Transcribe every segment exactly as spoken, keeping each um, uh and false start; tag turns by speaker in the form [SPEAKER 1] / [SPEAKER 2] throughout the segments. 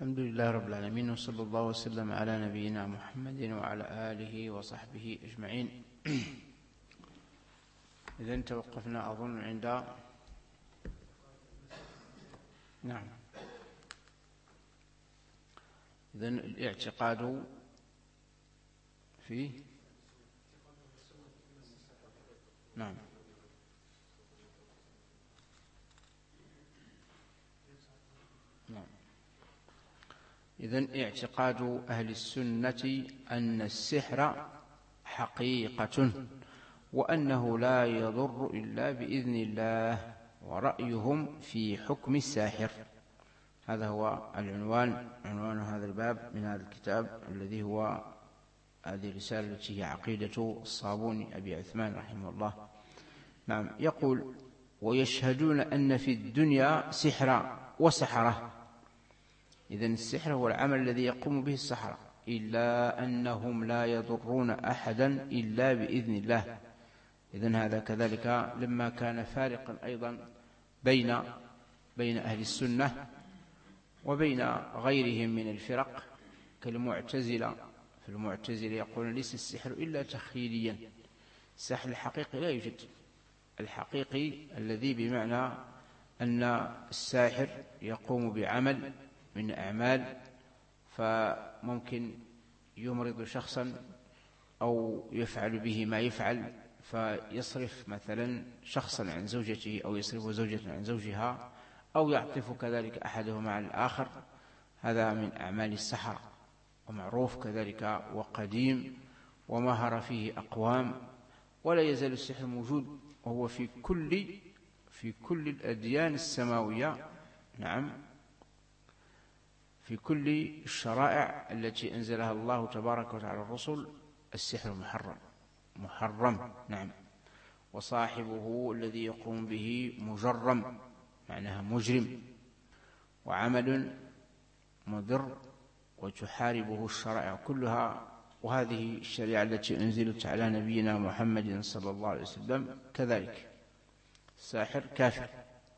[SPEAKER 1] الحمد لله رب العالمين، وصلى الله وسلم على نبينا محمد وعلى آله وصحبه أجمعين. إذن توقفنا أظن عند نعم إذن الاعتقاد في نعم نعم إذن اعتقاد أهل السنة أن السحر حقيقة وأنه لا يضر إلا بإذن الله، ورأيهم في حكم الساحر. هذا هو العنوان عنوان هذا الباب من هذا الكتاب الذي هو هذه الرسالة التي هي عقيدة الصابوني أبي عثمان رحمه الله. نعم يقول: ويشهدون أن في الدنيا سحرا وسحرة. إذن السحر هو العمل الذي يقوم به السحرة، إلا أنهم لا يضرون أحدا إلا بإذن الله. إذن هذا كذلك لما كان فارقا أيضا بين بين أهل السنة وبين غيرهم من الفرق كالمعتزلة. في المعتزلة يقولون ليس السحر إلا تخيليا، السحر الحقيقي لا يوجد. الحقيقي الذي بمعنى أن الساحر يقوم بعمل من أعمال، فممكن يمرض شخصا أو يفعل به ما يفعل، فيصرف مثلا شخصا عن زوجته أو يصرف زوجة عن زوجها أو يعطف كذلك أحدهما على الآخر. هذا من أعمال السحرة، ومعروف كذلك وقديم ومهر فيه أقوام، ولا يزال السحر موجود، وهو في كل في كل الأديان السماوية. نعم في كل الشرائع التي أنزلها الله تبارك وتعالى الرسل السحر محرم محرم نعم. وصاحبه الذي يقوم به مجرم، معناها مجرم وعمل مضر، وتحاربه الشرائع كلها. وهذه الشريعة التي أنزلت على نبينا محمد صلى الله عليه وسلم كذلك. الساحر كافر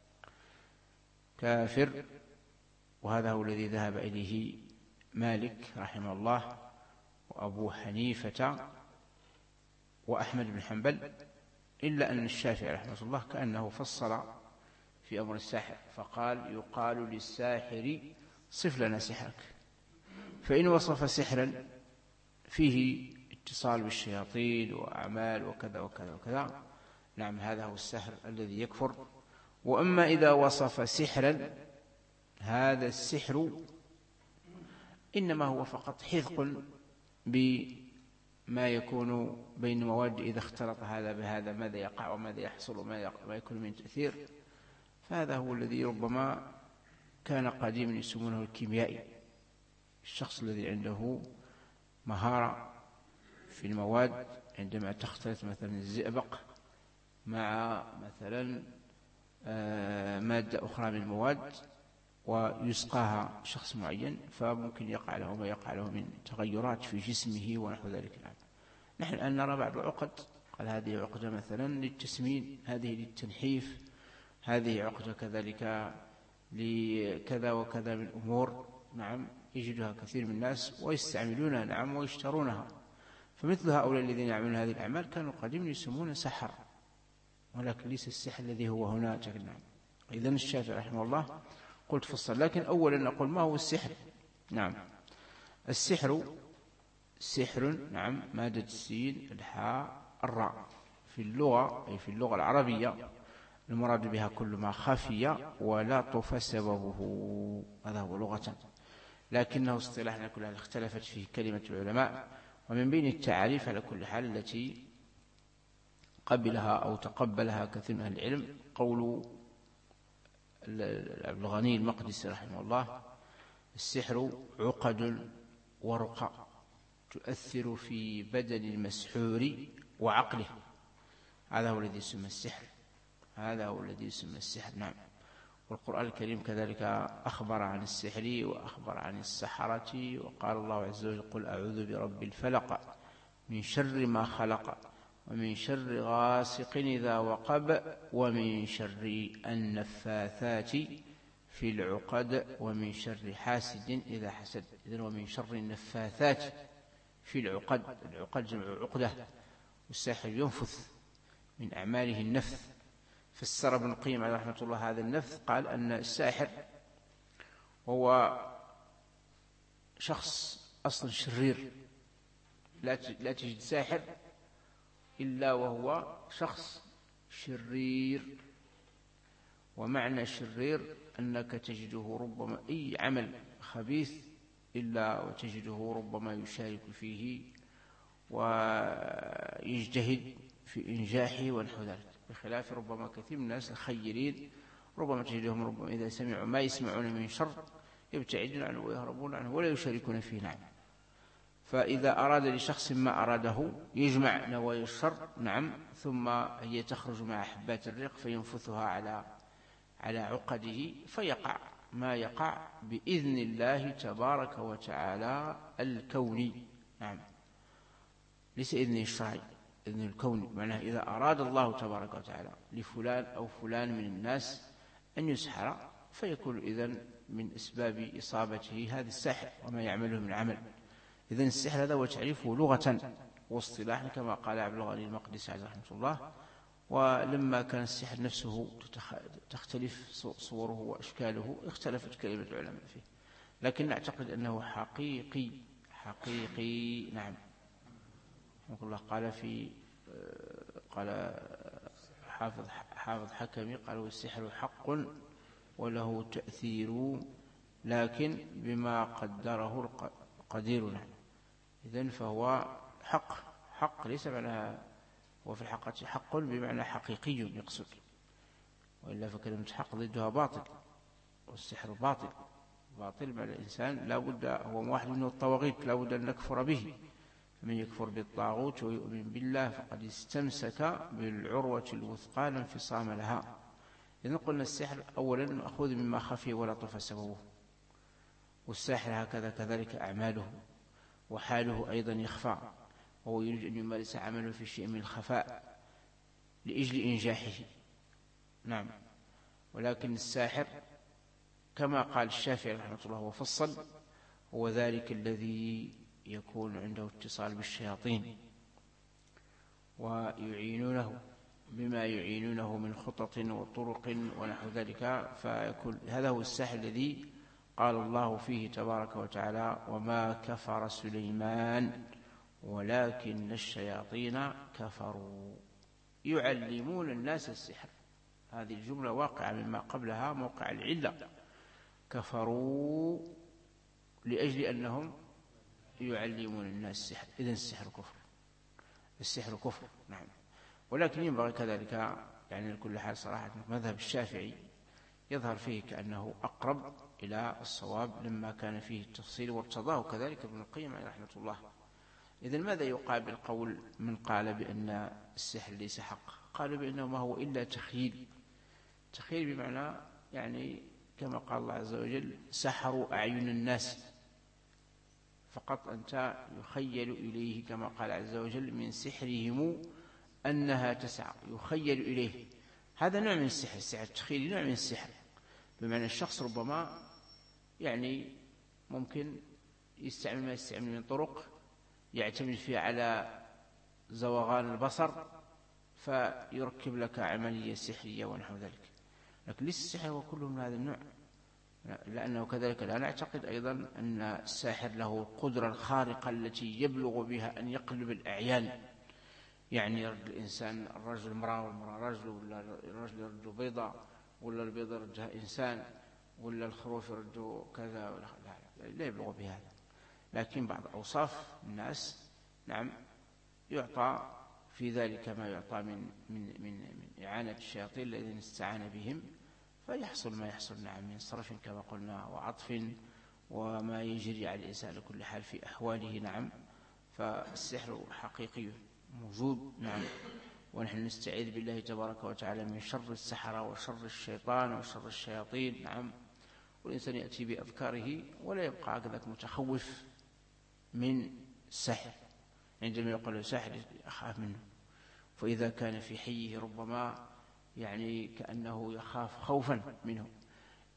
[SPEAKER 1] كافر وهذا هو الذي ذهب إليه مالك رحمه الله وأبو حنيفة وأحمد بن حنبل، إلا أن الشافعي رحمه الله كأنه فصل في أمر الساحر فقال: يقال للساحر صف لنا سحرك، فإن وصف سحرا فيه اتصال بالشياطين وأعمال وكذا وكذا وكذا، نعم هذا هو السحر الذي يكفر. وأما إذا وصف سحرا، هذا السحر إنما هو فقط حذق بما يكون بين مواد، إذا اختلط هذا بهذا ماذا يقع وماذا يحصل وما يكون من تأثير. فهذا هو الذي ربما كان قديما يسمونه الكيميائي، الشخص الذي عنده مهارة في المواد، عندما تختلط مثلا الزئبق مع مثلا مادة أخرى من المواد ويسقاها شخص معين، فممكن يقع له ما يقع له من تغيرات في جسمه ونحو ذلك. نحن الآن نرى بعض العقد، قال هذه عقدة مثلا للتسمين، هذه للتنحيف، هذه عقدة كذلك لكذا وكذا من أمور. نعم يجدها كثير من الناس ويستعملونها نعم ويشترونها. فمثل هؤلاء الذين يعملون هذه الأعمال كانوا قديما يسمون سحر، ولكن ليس السحر الذي هو هنا. نعم. إذن الشافعي رحمه الله قلت فصل، لكن أولا نقول ما هو السحر. نعم السحر سحر نعم مادة السين الحاء الراء في اللغة، أي في اللغة العربية، المراد بها كل ما خفي ولا طف سببه، هذا هو لغة. لكنه اصطلاحنا كلها اختلفت في كلمة العلماء، ومن بين التعريف على كل حال التي قبلها أو تقبلها كثير من العلم قول عبد الغني المقدسي رحمه الله: السحر عقد ورقى تؤثر في بدن المسحور وعقله. هذا هو الذي يسمى السحر، هذا هو الذي يسمى السحر. نعم. والقرآن الكريم كذلك أخبر عن السحر وأخبر عن السحرة، وقال الله عز وجل: قل أعوذ برب الفلق من شر ما خلق ومن شر غاسق إذا وقب ومن شر النفاثات في العقد ومن شر حاسد إذا حسد. إذن ومن شر النفاثات في العقد. العقد جمع عقدة، والساحر ينفث من أعماله النفث. فسر ابن القيم عليه رحمة الله هذا النفث، قال أن الساحر هو شخص أصلا شرير، لا تجد ساحر إلا وهو شخص شرير. ومعنى شرير أنك تجده ربما أي عمل خبيث إلا وتجده ربما يشارك فيه ويجتهد في إنجاحه ونحو ذلك، بخلاف ربما كثير من الناس الخيرين ربما تجدهم ربما إذا سمعوا ما يسمعون من شر يبتعدون عنه ويهربون عنه ولا يشاركون فيه. نعم. فإذا أراد لشخص ما أراده يجمع نوايا الشر، نعم، ثم هي تخرج مع حبات الريق فينفثها على على عقده فيقع ما يقع بإذن الله تبارك وتعالى الكوني. نعم، ليس إذن الشرعي، إذن الكوني. معناه إذا أراد الله تبارك وتعالى لفلان أو فلان من الناس أن يسحر فيكون إذن من أسباب إصابته هذا السحر وما يعمله من عمل. إذن السحر هذا هو تعريفه لغة واصطلاحا كما قال عبد الغني المقدسي عليه رحمه الله. ولما كان السحر نفسه تختلف صوره وأشكاله اختلفت كلمة العلماء فيه، لكن نعتقد أنه حقيقي حقيقي. نعم. الله قال في قال حافظ حافظ حكمي قال والسحر حق وله تأثير لكن بما قدره القدير. نعم. إذن فهو حق حق ليس معناها، وفي الحقيقة حق بمعنى حقيقي يقصد، وإلا فكلمة حق ضدها باطل، والسحر باطل. باطل مع الإنسان لا بد، هو واحد من الطواغيت لا بد أن نكفر به. من يكفر بالطاغوت ويؤمن بالله فقد استمسك بالعروة الوثقى لا انفصام لها. إذن قلنا السحر أولا مأخوذ مما خفي ولا طف سببه، والساحر هكذا كذلك أعماله وحاله أيضا يخفى، وهو يريد أن يمارس عمله في شيء من الخفاء لأجل إنجاحه. نعم. ولكن الساحر كما قال الشافعي رحمه الله وفصل هو ذلك الذي يكون عنده اتصال بالشياطين ويعينونه بما يعينونه من خطط وطرق ونحو ذلك، فيكون هذا هو الساحر الذي قال الله فيه تبارك وتعالى وما كفر سليمان ولكن الشياطين كفروا يعلمون الناس السحر. هذه الجملة واقعة مما قبلها موقع العلة، كفروا لأجل أنهم يعلمون الناس السحر. إذن السحر كفر، السحر كفر. نعم. ولكن ينبغي كذلك يعني لكل حال صراحة مذهب الشافعي يظهر فيه كأنه أقرب إلى الصواب لما كان فيه التفصيل وارتضاه كذلك ابن القيم رحمه الله. إذن ماذا يقابل قول من قال بأن السحر ليس حق؟ قالوا بأنه ما هو إلا تخيل. تخيل بمعنى يعني كما قال الله عز وجل سحروا أعين الناس، فقط أنت يخيل إليه كما قال عز وجل من سحرهم أنها تسعى، يخيل إليه. هذا نوع من السحر، السحر التخيلي نوع من السحر، بمعنى الشخص ربما يعني ممكن يستعمل ما يستعمل من طرق يعتمد فيها على زوغان البصر فيركب لك عملية سحرية ونحو ذلك. لكن ليس السحر هو كله من هذا النوع، لأنه كذلك لا نعتقد أيضا أن الساحر له القدرة الخارقة التي يبلغ بها أن يقلب الأعيان، يعني الإنسان الرجل امرأة والمرأة رجل، ولا الرجل يرد بيضة ولا البيضة يردها إنسان، ولا الخروف يرد كذا، ولا لا, لا, لا يبلغ بهذا. لكن بعض أوصاف الناس نعم يعطى في ذلك ما يعطى من من من, من إعانة الشياطين الذين استعان بهم فيحصل ما يحصل نعم من صرف كما قلنا وعطف وما يجري على الإنسان لكل حال في أحواله. نعم. فالسحر حقيقي موجود. نعم. ونحن نستعيذ بالله تبارك وتعالى من شر السحرة وشر الشيطان وشر الشياطين. نعم. والإنسان يأتي بأذكاره ولا يبقى هكذا متخوف من السحر، عندما يقول له ساحر أخاف منه، فإذا كان في حيه ربما يعني كأنه يخاف خوفا منه.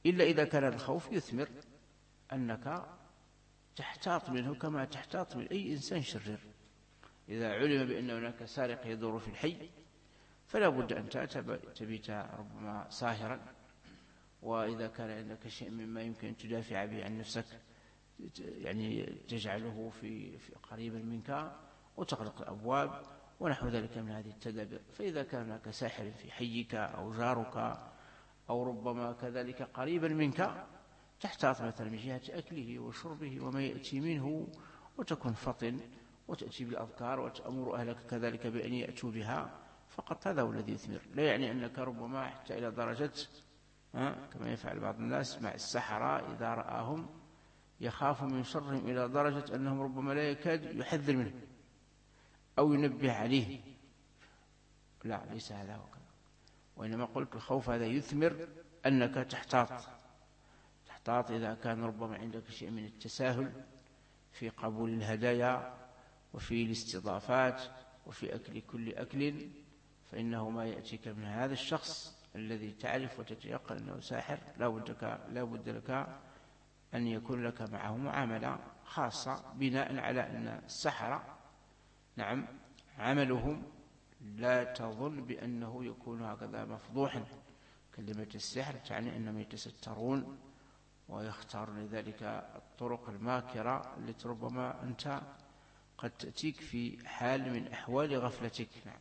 [SPEAKER 1] إلا إذا كان الخوف يثمر أنك تحتاط منه كما تحتاط من أي إنسان شرير. إذا علم بأن هناك سارق يدور في الحي فلا بد أن تبيت ربما ساهرا، وإذا كان عندك شيء مما يمكن أن تدافع به عن نفسك يعني تجعله في قريبا منك وتغلق الأبواب ونحو ذلك من هذه التدابير. فإذا كان هناك ساحر في حيك أو جارك أو ربما كذلك قريبا منك تحتاط مثلا من جهة أكله وشربه وما يأتي منه، وتكون فطن وتأتي بالأذكار وتأمر أهلك كذلك بأن يأتوا بها فقط. هذا هو الذي يثمر. لا يعني أنك ربما حتى إلى درجة كما يفعل بعض الناس مع السحرة إذا رآهم يخاف من شرهم إلى درجة أنهم ربما لا يكاد يحذر منه أو ينبه عليه. لا، ليس هذا هو، وإنما قلت الخوف هذا يثمر أنك تحتاط تحتاط إذا كان ربما عندك شيء من التساهل في قبول الهدايا وفي الاستضافات وفي أكل كل أكل، فإنه ما يأتيك من هذا الشخص الذي تعرف وتتيقن أنه ساحر لا بد لا بد لك أن يكون لك معه معاملة خاصة، بناء على أن السحرة نعم عملهم لا تظن بأنه يكون هكذا مفضوحا. كلمة السحر تعني أنهم يتسترون ويختارون لذلك الطرق الماكرة التي ربما أنت قد تأتيك في حال من أحوال غفلتك. نعم.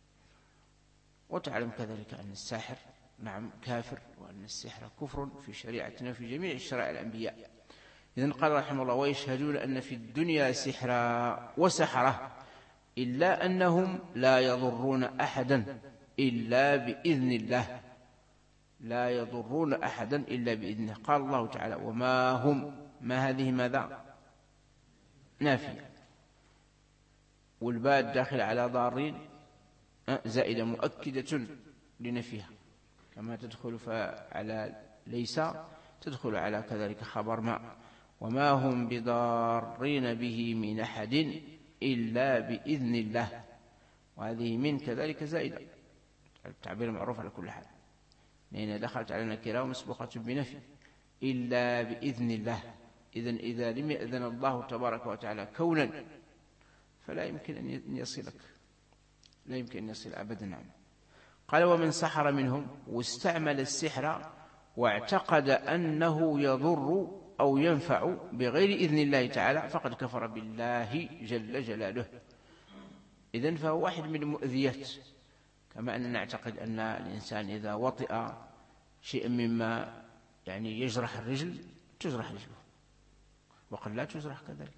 [SPEAKER 1] وتعلم كذلك أن الساحر نعم كافر، وأن السحر كفر في شريعتنا في جميع شرائع الأنبياء. إذن قال رحمه الله: ويشهدون أن في الدنيا سحرا وسحرة إلا أنهم لا يضرون أحدا إلا بإذن الله. لا يضرون أحدا إلا بإذنه. قال الله تعالى: وما هم، ما هذه ماذا؟ نافية، والباء الداخل على ضارين زائدة مؤكدة لنفيها، كما تدخل على ليس تدخل على كذلك خبر ما. وما هم بضارين به من أحد إلا بإذن الله، وهذه من كذلك زائدة، التعبير معروف على كل حال، لأن دخلت على نكرة ومسبوقة بنفي إلا بإذن الله. إذن إذا لم يأذن الله تبارك وتعالى كونا فلا يمكن أن يصلك، لا يمكن أن يصل أبدا. نعم. قال: ومن سحر منهم واستعمل السحر واعتقد أنه يضر أو ينفع بغير إذن الله تعالى فقد كفر بالله جل جلاله. إذن فهو واحد من المؤذيات، كما أننا نعتقد أن الإنسان إذا وطئ شيئا مما يعني يجرح الرجل تجرح رجله، وقد لا تجرح كذلك،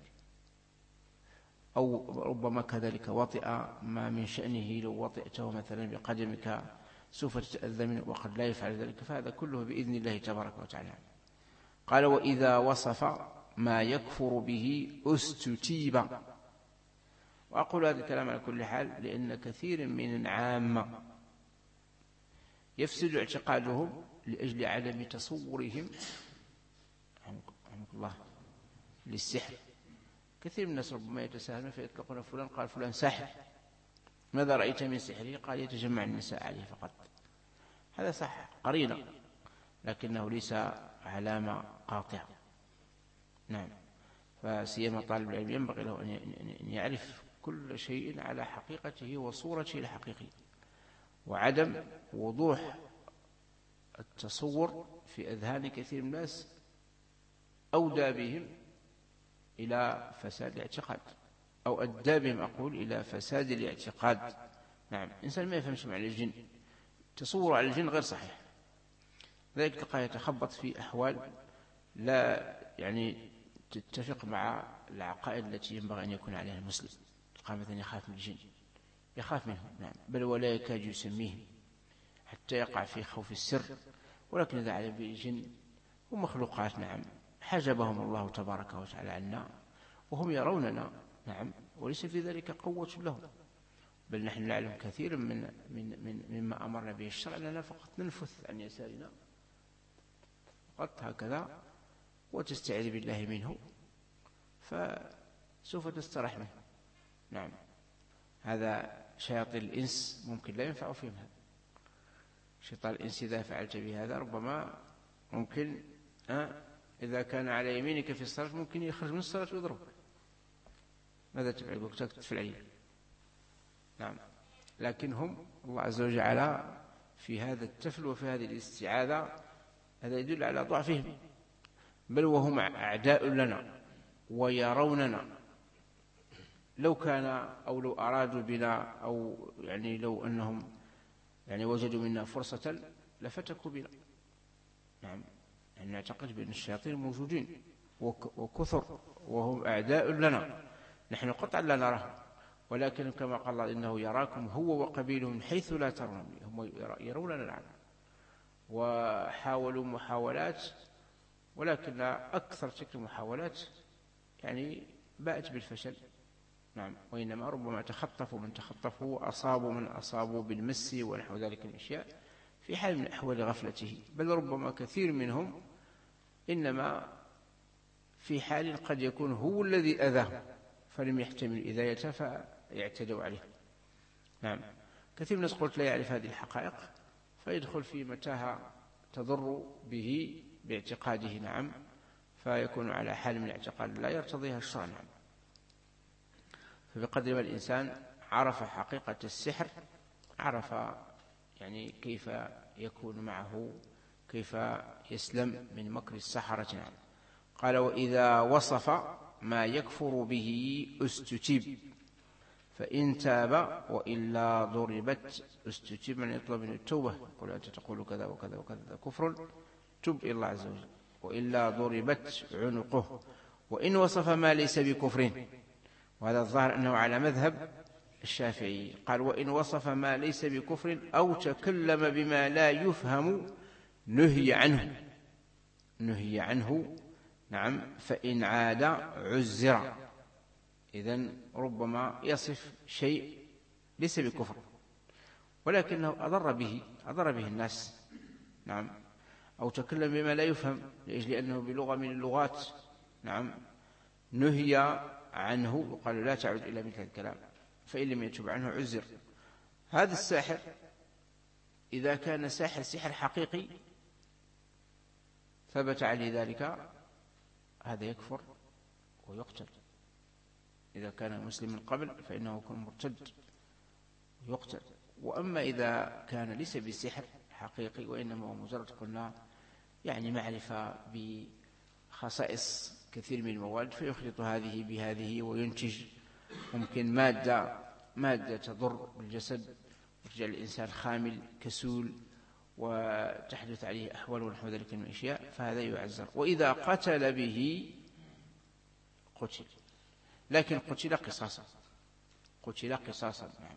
[SPEAKER 1] أو ربما كذلك وطئ ما من شأنه لو وطئته مثلا بقدمك سوف تتأذى منه، وقد لا يفعل ذلك، فهذا كله بإذن الله تبارك وتعالى. قال: وإذا وصف ما يكفر به استتيب. وأقول هذا الكلام على كل حال لأن كثير من العامة يفسد اعتقادهم لأجل عدم تصورهم رحمه الله للسحر. كثير من الناس ربما يتساهلون فيطلقون فلان قال فلان ساحر، ماذا رأيت من سحره؟ قال يتجمع النساء عليه فقط. هذا صح قرينة، لكنه ليس علامة قاطعة. نعم. فسيما طالب العلم ينبغي له أن يعرف كل شيء على حقيقته وصورته الحقيقية، وعدم وضوح التصور في أذهان كثير من الناس أودى بهم إلى فساد الاعتقاد، أو أدى بهم أقول إلى فساد الاعتقاد. نعم. إنسان ما يفهمش معنى الجن، تصور على الجن غير صحيح، ذلك تلقاه يتخبط في أحوال لا يعني تتفق مع العقائد التي ينبغي أن يكون عليها المسلم. تلقاه مثلا يخاف من الجن، يخاف منهم، نعم، بل ولا يكاد يسميهم حتى يقع في خوف السر. ولكن إذا علم بالجن هم مخلوقات، نعم، حجبهم الله تبارك وتعالى عنا وهم يروننا، نعم، وليس في ذلك قوة لهم، بل نحن نعلم كثيرا من, من, من مما أمرنا به الشرع لنا فقط ننفث عن يسارنا فقط هكذا وتستعيذ بالله منه فسوف تسترح منه. نعم. هذا شياطين الإنس ممكن لا ينفع فيهم هذا. شيطان الإنس إذا فعلت بهذا ربما ممكن أه إذا كان على يمينك في الصلاة ممكن يخرج من الصلاة ويضربك، ماذا تفعل؟ يقول تفعل. نعم. لكن هم الله عز وجل على في هذا التفل وفي هذه الاستعاذة، هذا يدل على ضعفهم، بل وهم أعداء لنا ويروننا. لو كان أو لو أرادوا بنا أو يعني لو أنهم يعني وجدوا منا فرصة لفتكوا بنا. نعم. يعني نعتقد بأن الشياطين موجودين وكثر وهم أعداء لنا، نحن قطعا لا نراهم، ولكن كما قال الله إنه يراكم هو وقبيله من حيث لا ترون، هم يروننا العالم. وحاولوا محاولات، ولكن أكثر تلك المحاولات يعني باءت بالفشل. نعم. وإنما ربما تخطفوا من تخطفوا وأصابوا من أصابوا بالمس ونحو ذلك من الأشياء في حال من أحوال غفلته، بل ربما كثير منهم إنما في حال قد يكون هو الذي أذاه فلم يحتمل الإذاية فيعتدوا عليه. نعم. كثير من الناس قلت لا يعرف هذه الحقائق فيدخل في متاهة تضر به باعتقاده. نعم. فيكون على حال من الاعتقاد لا يرتضيها الشرع. نعم. فبقدر ما الإنسان عرف حقيقة السحر عرف يعني كيف يكون معه، كيف يسلم من مكر السحرة. نعم. قال وإذا وصف ما يكفر به استتيب فإن تاب وإلا ضربت. استتيب من يطلب من التوبة، يقول أنت تقول كذا وكذا وكذا كفر، تب إلى الله عز وجل. وإلا ضربت عنقه. وإن وصف ما ليس بكفر، وهذا الظاهر أنه على مذهب الشافعي، قال وإن وصف ما ليس بكفر أو تكلم بما لا يفهم نهي عنه نهي عنه نعم. فإن عاد عزر. إذن ربما يصف شيء ليس بكفر ولكنه أضر به أضر به الناس. نعم. أو تكلم بما لا يفهم لأجل أنه بلغة من اللغات. نعم. نهي عنه وقال لا تعود إلى مثل الكلام، فإن لم يتوب عنه عزر. هذا الساحر إذا كان ساحر سحر حقيقي ثبت عليه ذلك هذا يكفر ويقتل. إذا كان مسلم من قبل فإنه يكون مرتد ويقتل. وأما إذا كان ليس بسحر حقيقي وإنما هو مجرد قلنا يعني معرفة بخصائص كثير من المواد فيخلط هذه بهذه وينتج ممكن مادة مادة تضر بالجسد وتجعل الإنسان خامل كسول وتحدث عليه أحوال ونحو ذلك من الأشياء، فهذا يعزر. وإذا قتل به قتل، لكن قتل قصاصا قتل قصاصا. نعم.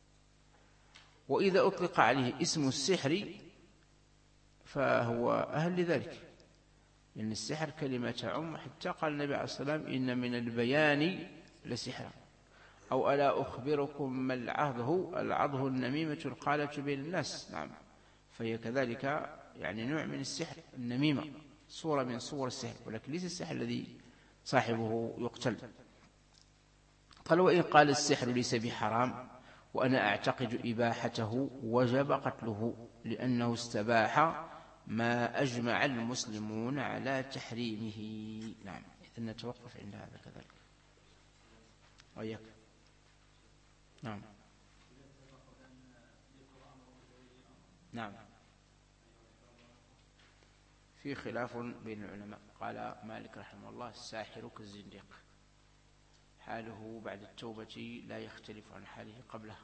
[SPEAKER 1] وإذا أطلق عليه اسم السحر فهو أهل لذلك، لأن السحر كلمة تعم، حتى قال النبي عليه الصلاة والسلام إن من البيان لسحرا. أو ألا أخبركم ما العهده العضه النميمة القالة بين الناس. نعم. فهي كذلك يعني نوع من السحر، النميمة صورة من صور السحر، ولكن ليس السحر الذي صاحبه يقتل. قال وإن قال السحر ليس بحرام وأنا أعتقد إباحته وجب قتله لأنه استباح ما أجمع المسلمون على تحريمه. نعم. إذن نتوقف عند هذا كذلك. وإياك. نعم. نعم. في خلاف بين العلماء. قال مالك رحمه الله الساحر كالزنديق، حاله بعد التوبة لا يختلف عن حاله قبلها.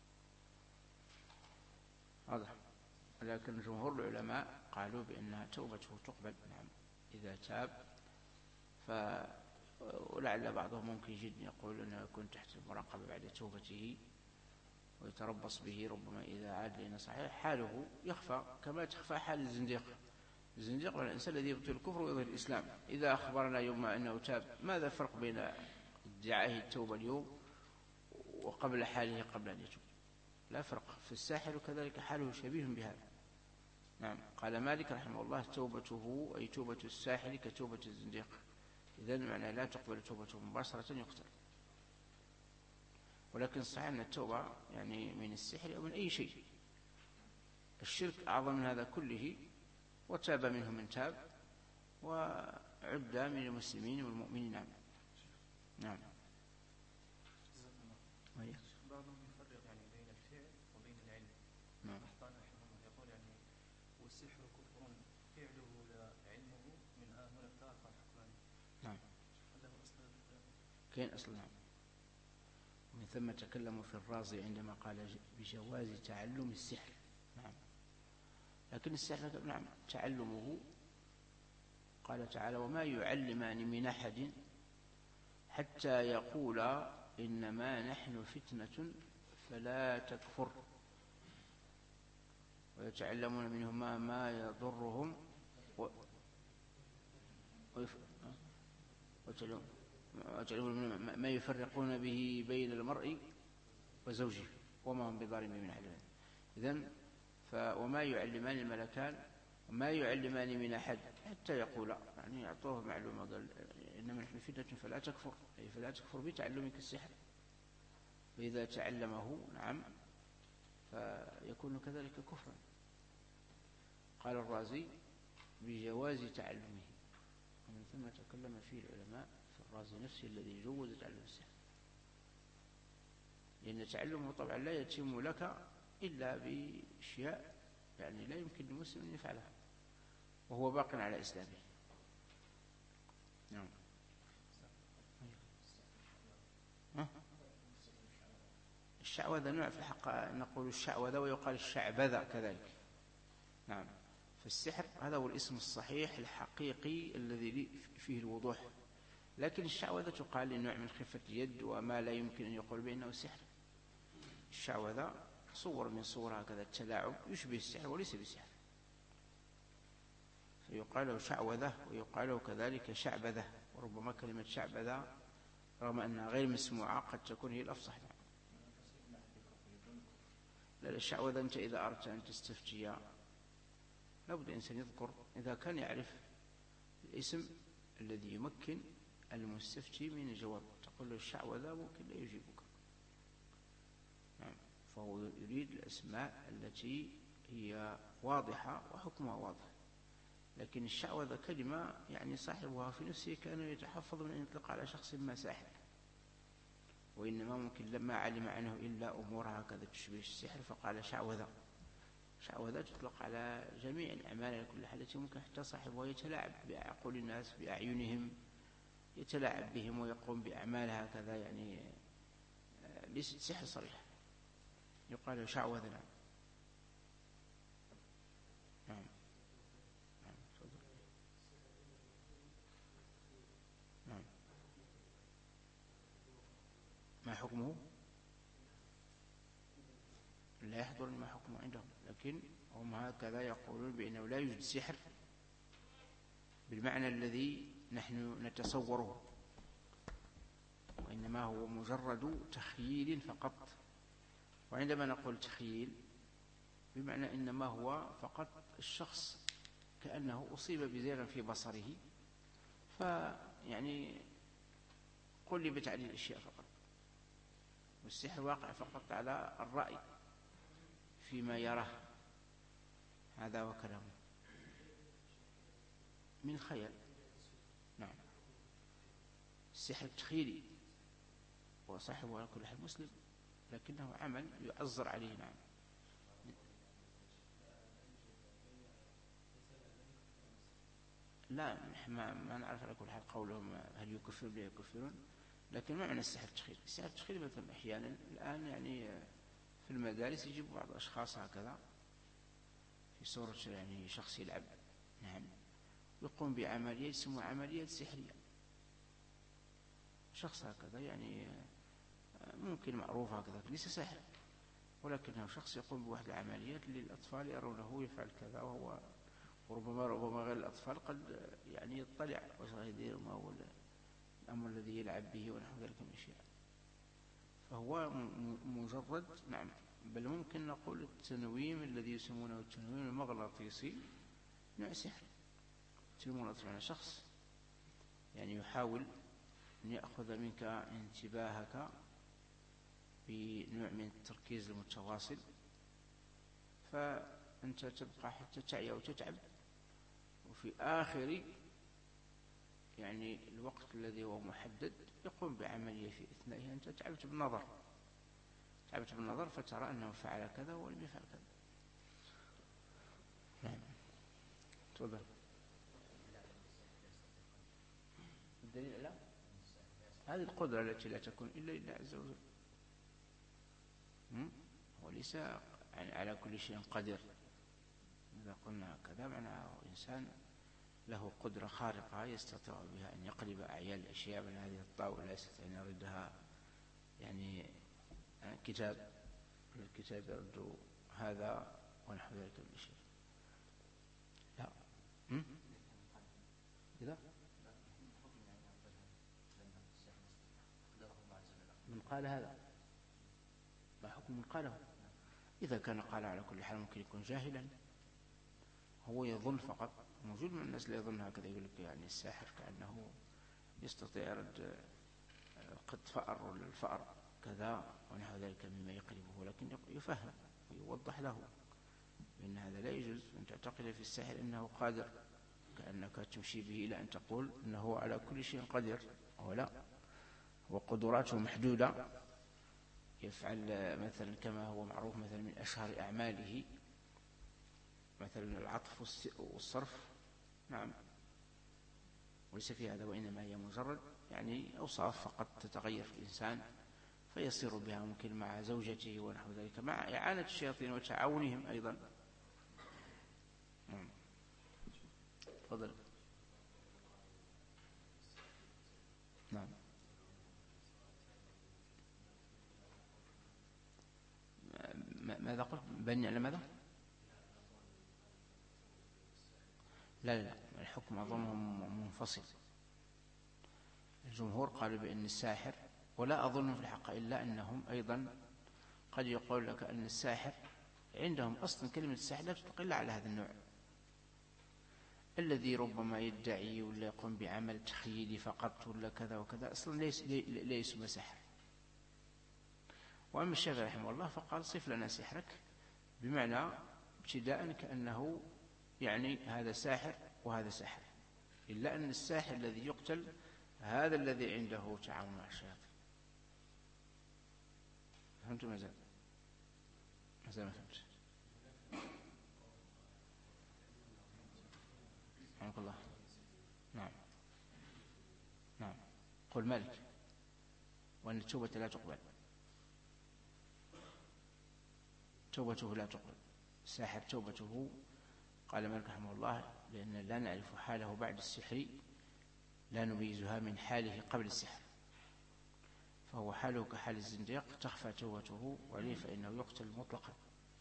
[SPEAKER 1] واضح. لكن جمهور العلماء قالوا بأنها توبته تقبل. نعم. إذا تاب ف ولعل بعضهم ممكن جدا يقول أنه يكون تحت المراقبة بعد توبته ويتربص به، ربما إذا عاد لنا صحيح حاله يخفى كما تخفى حال الزنديق. الزنديق هو الإنسان الذي يبطل الكفر ويظهر الإسلام. إذا أخبرنا يوم أنه تاب ماذا الفرق بين ادعائه التوبة اليوم وقبل حاله قبل أن يتوب؟ لا فرق. في الساحر كذلك حاله شبيه بهذا. نعم. قال مالك رحمه الله توبته أي توبة الساحر كتوبة الزنديق، إذن معنى لا تقبل توبته مباشرة يقتل. ولكن صحيح أن التوبة يعني من السحر أو من أي شيء. الشرك أعظم من هذا كله وتاب منهم من تاب وعد من المسلمين والمؤمنين. نعم. نعم.
[SPEAKER 2] بعضهم يفرق يعني بين الفعل وبين العلم.
[SPEAKER 1] نعم.
[SPEAKER 2] يقول يعني والسحر كفر فعله لا علمه من هنا افترق الحكمان.
[SPEAKER 1] نعم.
[SPEAKER 2] هذا هو أصل
[SPEAKER 1] كاين أصل. نعم. ومن ثم تكلموا في الرازي عندما قال بجواز تعلم السحر. نعم. لكن السحر نعم تعلمه قال تعالى وما يعلمان من أحد حتى يقولا إنما نحن فتنة فلا تكفر ويتعلمون منهما ما يضرهم و... ويف... ويتعلمون ما يفرقون به بين المرء وزوجه وما هم بضارين من أحد. إذن وما يعلمان الملكان وما يعلمان من أحد حتى يقولا يعني يعطوه معلومة قال إنما نحن فتنة فلا تكفر أي فلا تكفر بتعلمك السحر. فإذا تعلمه نعم فيكون كذلك كفرا. قال الرازي بجواز تعلمه ومن ثم تكلم فيه العلماء في الرازي نفسه الذي جوز تعلم السحر لأن تعلمه طبعا لا يتم لك إلا بأشياء يعني لا يمكن للمسلم أن يفعلها وهو باق على إسلامه. نعم. الشعوذة نوع في الحق نقول الشعوذة ويقال الشعبذة كذلك. نعم. فالسحر هذا هو الاسم الصحيح الحقيقي الذي فيه الوضوح. لكن الشعوذة تقال لنوع من خفة اليد وما لا يمكن أن يقول بأنه سحر. الشعوذة صور من صور هكذا التلاعب يشبه السحر وليس بسحر فيقال له شعوذة ويقال له كذلك شعبذة. وربما كلمة شعبذة رغم أنها غير مسموعة قد تكون هي الأفصح. لا الشعوذة أنت إذا أردت أن تستفتي لابد الإنسان يذكر إذا كان يعرف الاسم الذي يمكن المستفتي من الجواب تقول له الشعوذة ممكن لا يجيبك. نعم. فهو يريد الأسماء التي هي واضحة وحكمها واضح. لكن الشعوذة كلمة يعني صاحبها في نفسه كان يتحفظ من أن يطلق على شخص ما ساحر وإنما ممكن لما علم عنه إلا أمور هكذا تشبه السحر فقال شعوذة. شعوذة تطلق على جميع الأعمال على كل حالة ممكن حتى صاحبها يتلاعب بعقول الناس بأعينهم يتلاعب بهم ويقوم بأعمال هكذا يعني ليست سحر صريح يقال شعوذة. نعم. نعم. نعم. ما حكمه لا يحضر ما حكمه عندهم لكن هم هكذا يقولون بأنه لا يوجد سحر بالمعنى الذي نحن نتصوره وإنما هو مجرد تخييل فقط. وعندما نقول تخييل بمعنى إنما هو فقط الشخص كأنه أصيب بزيغ في بصره فيعني قلبت عليه الأشياء فقط. والسحر واقع فقط على الرأي فيما يراه هذا هو كلامه من خيال. نعم. السحر التخيلي وصاحبه على كل حال مسلم لكنه عمل يعذر عليه. نعم. لا ما, ما نعرف على كل حال قولهم هل يكفرون لا يكفرون لكن ما معنى السحر التخيلي. السحر التخيلي مثلا أحيانا الآن يعني في المدارس يجيب بعض الأشخاص هكذا في صورة يعني شخص يلعب. نعم. يقوم بعملية يسمى عملية سحرية. شخص هكذا يعني ممكن معروف هكذا ليس ساحر ولكنه شخص يقوم بواحد العمليات للأطفال يرونه يفعل كذا وهو وربما ربما غير الأطفال قد يعني يطلع وش يدير ما هو الأمر الذي يلعب به ونحو ذلك من الأشياء. فهو مجرد نعم بل ممكن نقول التنويم الذي يسمونه التنويم المغناطيسي نوع سحر. تنويم على شخص يعني يحاول أن يأخذ منك انتباهك بنوع من التركيز المتواصل فأنت تبقى حتى تعيا وتتعب وفي آخر يعني الوقت الذي هو محدد يقوم بعملية في إثنائها أنت تعبت بالنظر تعبت بالنظر فترى أنه فعل كذا ولم يفعل كذا. نعم تفضل. الدليل لا هذه القدرة التي لا تكون إلا لله عز وجل. هو ليس يعني على كل شيء قدير. إذا قلنا كذا معناه إنسان له قدرة خارقة يستطيع بها أن يقلب أعيان الأشياء من هذه الطاولة يستطيع أن يردها يعني كتاب الكتاب يرد هذا ونحو ذلك من الشيء. لا إذا من قال هذا ما حكم من قاله؟ إذا كان قال على كل حال ممكن يكون جاهلا هو يظن فقط. موجود من الناس لا يظن هكذا يقول لك يعني الساحر كأنه يستطيع يرد قد فأر ولا الفأر كذا ونحو ذلك مما يقلبه، لكن يفهم ويوضح له بأن هذا لا يجوز أن تعتقد في الساحر أنه قادر كأنك تمشي به إلى أن تقول أنه على كل شيء قدير. ولا وقدراته محدودة يفعل مثلا كما هو معروف مثلا من أشهر أعماله مثلا العطف والصرف. نعم وليس في هذا وإنما هي مجرد يعني أوصاف فقط تتغير في الإنسان فيصير بها ممكن مع زوجته ونحو ذلك مع إعانة الشياطين وتعاونهم أيضا. نعم تفضل. نعم ماذا قلت؟ بني على ماذا؟ لا لا الحكم أظنه منفصل. الجمهور قالوا بأن الساحر ولا أظن في الحق إلا أنهم أيضا قد يقول لك أن الساحر عندهم أصلا كلمة الساحر لا تطلق إلا على هذا النوع الذي ربما يدعي ولا يقوم بعمل تخيلي فقط ولا كذا وكذا أصلا ليس ليس بسحر. وأما الشافعي رحمه الله فقال صف لنا سحرك بمعنى ابتداء كأنه يعني هذا ساحر وهذا ساحر إلا أن الساحر الذي يقتل هذا الذي عنده تعاون مع الشياطين. فهمت ما زال ما زال ما فهمت. رحمك الله. نعم نعم قل مالك وأن التوبة لا تقبل توبته لا تقبل. الساحر توبته قال مالك رحمه الله لأن لا نعرف حاله بعد السحر لا نميزها من حاله قبل السحر فهو حاله كحال الزنديق تخفى توبته وعليه فإنه يقتل مطلقا.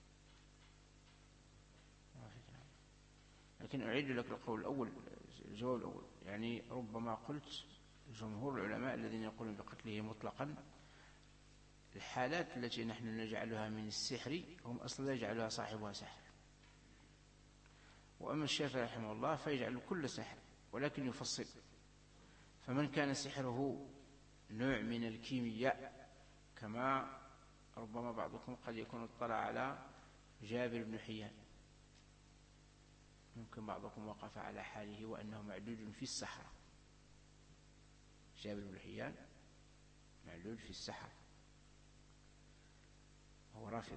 [SPEAKER 1] لكن أعيد لك القول الأول الجواب الأول يعني ربما قلت جمهور العلماء الذين يقولون بقتله مطلقا الحالات التي نحن نجعلها من السحر هم أصلا يجعلها صاحبها سحر. وأما الشافعي رحمه الله فيجعل كل سحر ولكن يفصل فمن كان سحره نوع من الكيمياء كما ربما بعضكم قد يكون اطلع على جابر بن حيان ممكن بعضكم وقف على حاله وأنه معدود في السحرة. جابر بن حيان معدود في السحرة هو رافض.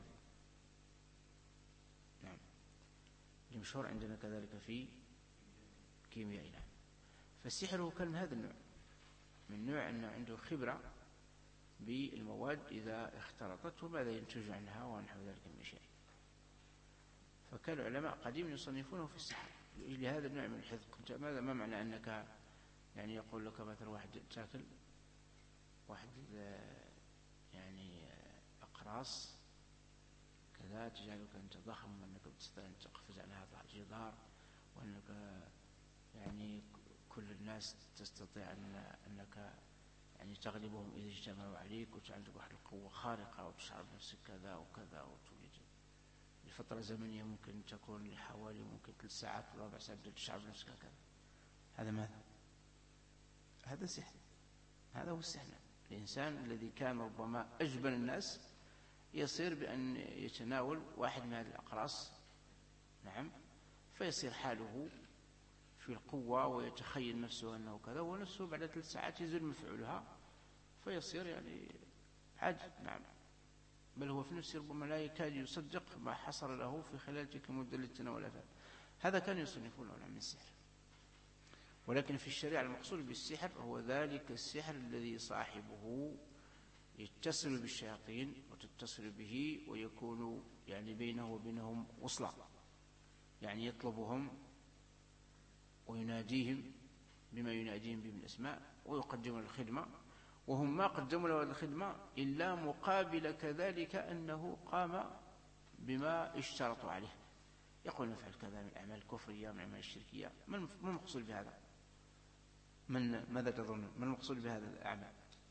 [SPEAKER 1] نعم المشهور عندنا كذلك في كيمياء. نعم فالسحر كان من هذا النوع من نوع أنه عنده خبرة بالمواد إذا اختلطت وماذا ينتج عنها ونحو ذلك من الشيء. فكان العلماء قديم يصنفونه في السحر لهذا النوع من الحفظ. ماذا ما معنى أنك يعني يقول لك مثلا واحد تاكل واحد يعني أقراص كذا تجعلك أنت ضخم وأنك بتستطيع أن تقفز على هذا الجدار وأنك يعني كل الناس تستطيع أن أنك يعني تغلبهم إذا اجتمعوا عليك وتعندك واحد القوة خارقة وتشعر بنفسك كذا وكذا وتولد لفترة زمنية ممكن تكون لحوالي ممكن ثلاث ساعات ولا ربع ساعة تشعر بنفسك كذا. هذا ماذا؟ هذا سحر. هذا هو السحر. الإنسان الذي كان ربما أجبن الناس يصير بأن يتناول واحد من هذه الأقراص. نعم فيصير حاله في القوة ويتخيل نفسه أنه كذا، ونفسه بعد ثلاث ساعات يزول مفعولها فيصير يعني عاد. نعم، بل هو في نفسه ربما لا يكاد يصدق ما حصل له في خلال تلك المدة التي تناولها. هذا كان يصنفونه من السحر. ولكن في الشريعة المقصود بالسحر هو ذلك السحر الذي صاحبه يتصل بالشياطين وتتصل به ويكون يعني بينه وبينهم وصلة، يعني يطلبهم ويناديهم بما يناديهم به من الأسماء ويقدم الخدمة، وهم ما قدموا له الخدمة إلا مقابل كذلك أنه قام بما اشترطوا عليه. يقول نفعل كذا من الأعمال الكفرية من الأعمال الشركية. ما المقصود بهذا؟ من ماذا تظن؟ ما المقصود بهذا الأعمال؟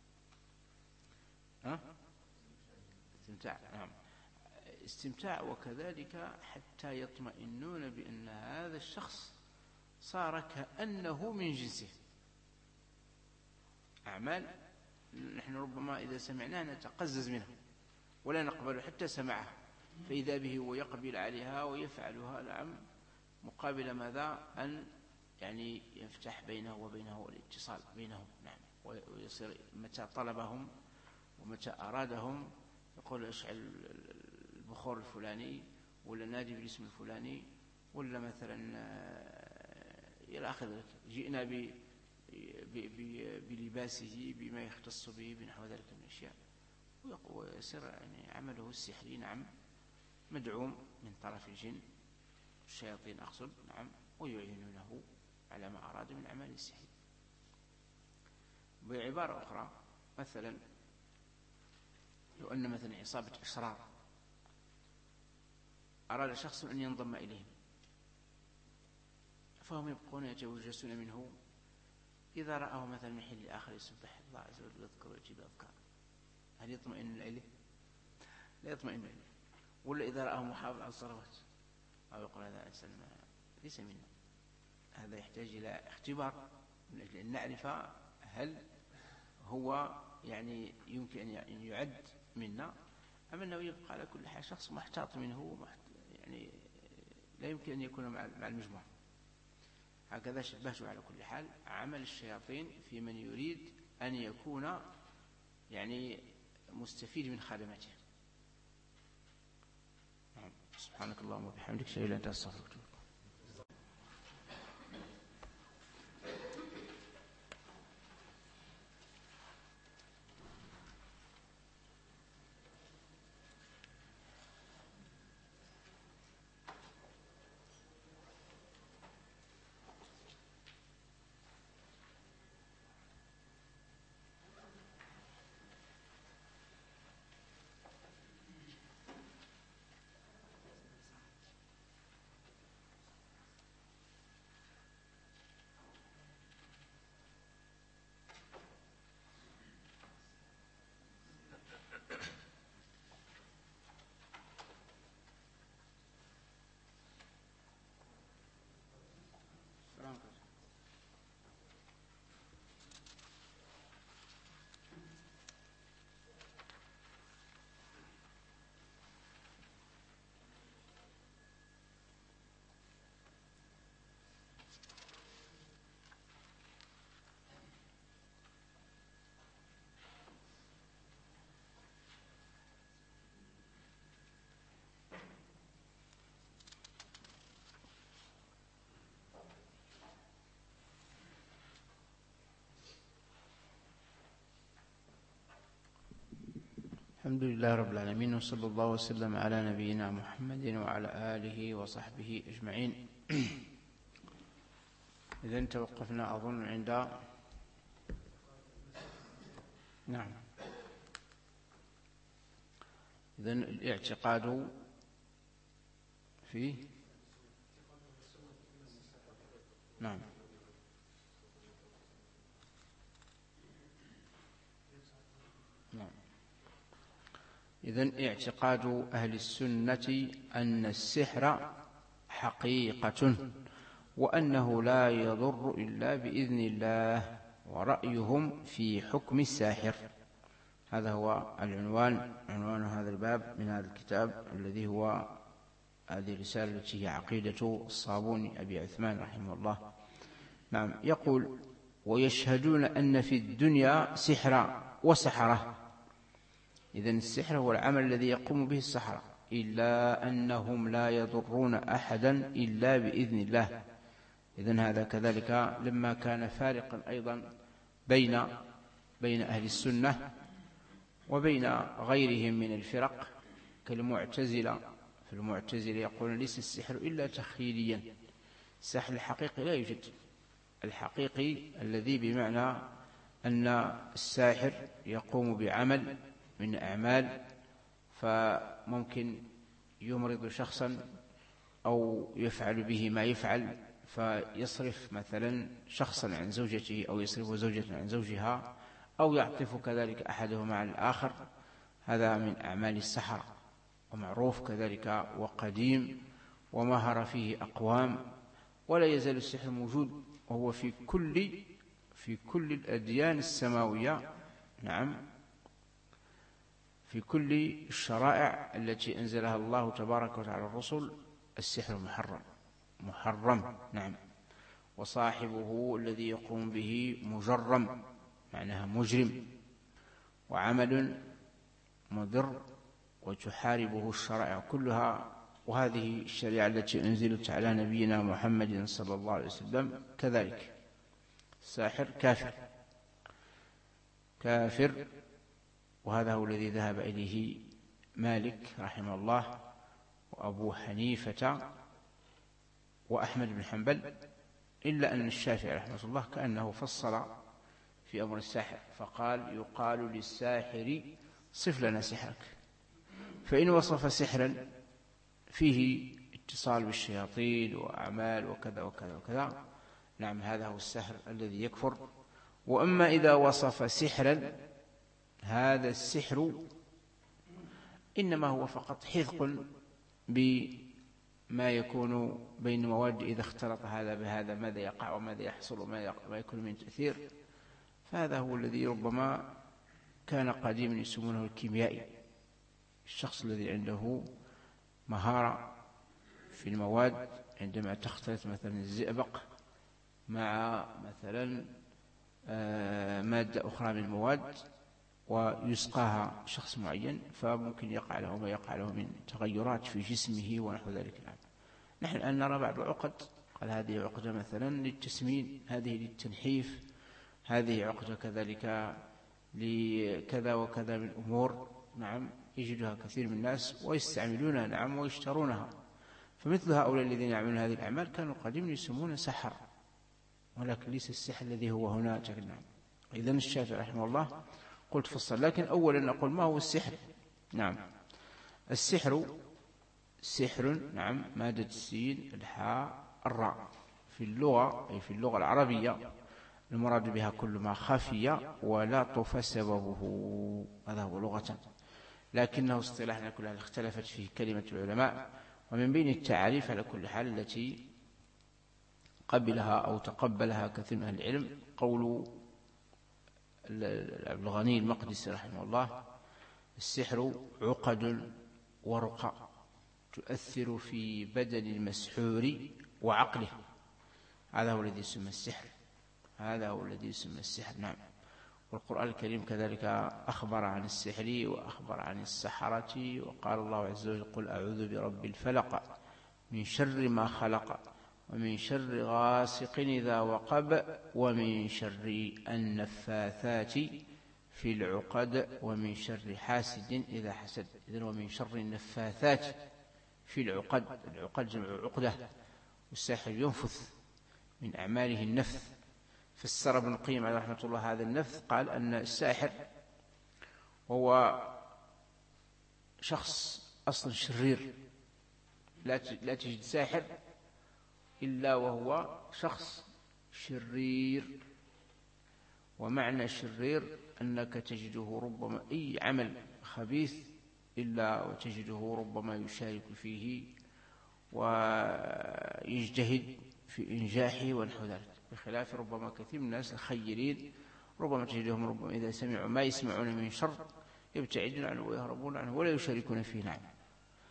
[SPEAKER 1] ها؟ استمتاع. نعم، استمتاع، وكذلك حتى يطمئنون بأن هذا الشخص صار كأنه من جنسه. أعمال نحن ربما إذا سمعناها نتقزز منها ولا نقبل حتى سمعها، فإذا به ويقبل عليها ويفعلها. نعم، مقابل ماذا؟ أن يعني يفتح بينه وبينه الاتصال بينهم. نعم، ويصير متى طلبهم ومتى أرادهم يقول اشعل البخور الفلاني ولا نادي بالاسم الفلاني، ولا مثلا إلى آخر، جئنا ب بلباسه بما يختص به بنحو ذلك من الأشياء، ويصير يعني عمله السحري. نعم، مدعوم من طرف الجن الشياطين أقصد. نعم، ويعينونه على ما أراد من أعمال السحر. بعبارة أخرى، مثلا لو أن مثلا عصابة أشرار أراد شخص أن ينضم إليهم، فهم يبقون يتوجسون منه. إذا رأوا مثلا من حين آخر يسبح الله عز وجل ويذكر ويجيب أذكار، هل يطمئن إليه؟ لا يطمئن إليه. ولا إذا رأوا محافظ على الصلوات أو يقول هذا إنسان ليس منا، هذا يحتاج إلى اختبار من أجل أن نعرف هل هو يعني يمكن أن يعد منا أم أنه يبقى على كل حال شخص محتاط منه، يعني لا يمكن أن يكون مع المجموعة. هكذا شبهته على كل حال عمل الشياطين في من يريد أن يكون يعني مستفيد من خدماته. سبحانك اللهم وبحمدك، أشهد أن لا إله إلا أنت، أستغفرك. الحمد لله رب العالمين، وصلى الله وسلم على نبينا محمد وعلى آله وصحبه أجمعين. إذن توقفنا أظن عند نعم إذن الاعتقاد في نعم نعم إذن اعتقاد أهل السنة أن السحر حقيقة، وأنه لا يضر إلا بإذن الله، ورأيهم في حكم الساحر. هذا هو العنوان، عنوان هذا الباب من هذا الكتاب الذي هو هذه الرسالة التي هي عقيدة الصابوني أبي عثمان رحمه الله. نعم. يقول: ويشهدون أن في الدنيا سحرا وسحرة. إذن السحر هو العمل الذي يقوم به السحرة، إلا أنهم لا يضرون أحدا إلا بإذن الله. إذن هذا كذلك لما كان فارقا أيضا بين بين أهل السنة وبين غيرهم من الفرق كالمعتزلة. في المعتزلة يقولون: ليس السحر إلا تخيليا، السحر الحقيقي لا يوجد. الحقيقي الذي بمعنى أن الساحر يقوم بعمل من أعمال، فممكن يمرض شخصا أو يفعل به ما يفعل، فيصرف مثلا شخصا عن زوجته أو يصرف زوجة عن زوجها أو يعطف كذلك أحدهما عن الآخر. هذا من أعمال السحرة، ومعروف كذلك وقديم ومهر فيه أقوام، ولا يزال السحر موجود، وهو في كل في كل الأديان السماوية. نعم، في كل الشرائع التي أنزلها الله تبارك وتعالى الرسل السحر محرم محرم. نعم. وصاحبه الذي يقوم به مجرم، معناها مجرم وعمل مضر، وتحاربه الشرائع كلها. وهذه الشريعة التي أنزلت على نبينا محمد صلى الله عليه وسلم كذلك. الساحر كافر كافر وهذا هو الذي ذهب إليه مالك رحمه الله وأبو حنيفة وأحمد بن حنبل، إلا أن الشافعي رحمه الله كأنه فصل في أمر الساحر فقال: يقال للساحر صف لنا سحرك، فإن وصف سحرا فيه اتصال بالشياطين وأعمال وكذا وكذا وكذا، نعم، هذا هو السحر الذي يكفر. وأما إذا وصف سحرا، هذا السحر إنما هو فقط حذق بما يكون بين مواد، إذا اختلط هذا بهذا ماذا يقع وماذا يحصل وما يكون من تأثير. فهذا هو الذي ربما كان قديما يسمونه الكيميائي، الشخص الذي عنده مهارة في المواد، عندما تختلط مثلا الزئبق مع مثلا مادة أخرى من المواد ويسقاها شخص معين، فممكن يقع له ما يقع له من تغيرات في جسمه ونحو ذلك. نحن الآن نرى بعض العقد، قال هذه عقدة مثلا للتسمين، هذه للتنحيف، هذه عقدة كذلك لكذا وكذا من أمور. نعم، يجدها كثير من الناس ويستعملونها، نعم، ويشترونها. فمثل هؤلاء الذين يعملون هذه الأعمال كانوا قديما يسمون سحر، ولكن ليس السحر الذي هو هنا. نعم. إذن الشافعي رحمه الله قلت فصل، لكن أولا نقول ما هو السحر. نعم، السحر سحر، نعم، مادة السين الحاء الراء في اللغة، أي في اللغة العربية، المراد بها كل ما خفي ولا طف سببه، هذا هو لغة. لكنه اصطلاحنا كلها اختلفت فيه كلمة العلماء، ومن بين التعاريف على كل حال التي قبلها أو تقبلها كثير من العلم قول عبد الغني المقدسي رحمه الله: السحر عقد ورقى تؤثر في بدن المسحور وعقله. هذا هو الذي يسمى السحر، هذا هو الذي يسمى السحر. نعم. والقرآن الكريم كذلك أخبر عن السحر وأخبر عن السحرة، وقال الله عز وجل: قل أعوذ برب الفلق من شر ما خلق ومن شر غاسق إذا وقب ومن شر النفاثات في العقد ومن شر حاسد إذا حسد. إذن ومن شر النفاثات في العقد، العقد جمع عقدة، والساحر ينفث من أعماله النفث. فسر ابن القيم عليه رحمة الله هذا النفث، قال أن الساحر هو شخص أصلا شرير، لا تجد ساحر إلا وهو شخص شرير. ومعنى شرير أنك تجده ربما أي عمل خبيث إلا وتجده ربما يشارك فيه ويجتهد في إنجاحه ونحو ذلك، بخلاف ربما كثير من الناس الخيرين ربما تجدهم ربما إذا سمعوا ما يسمعون من شر يبتعدون عنه ويهربون عنه ولا يشاركون فيه. نعم.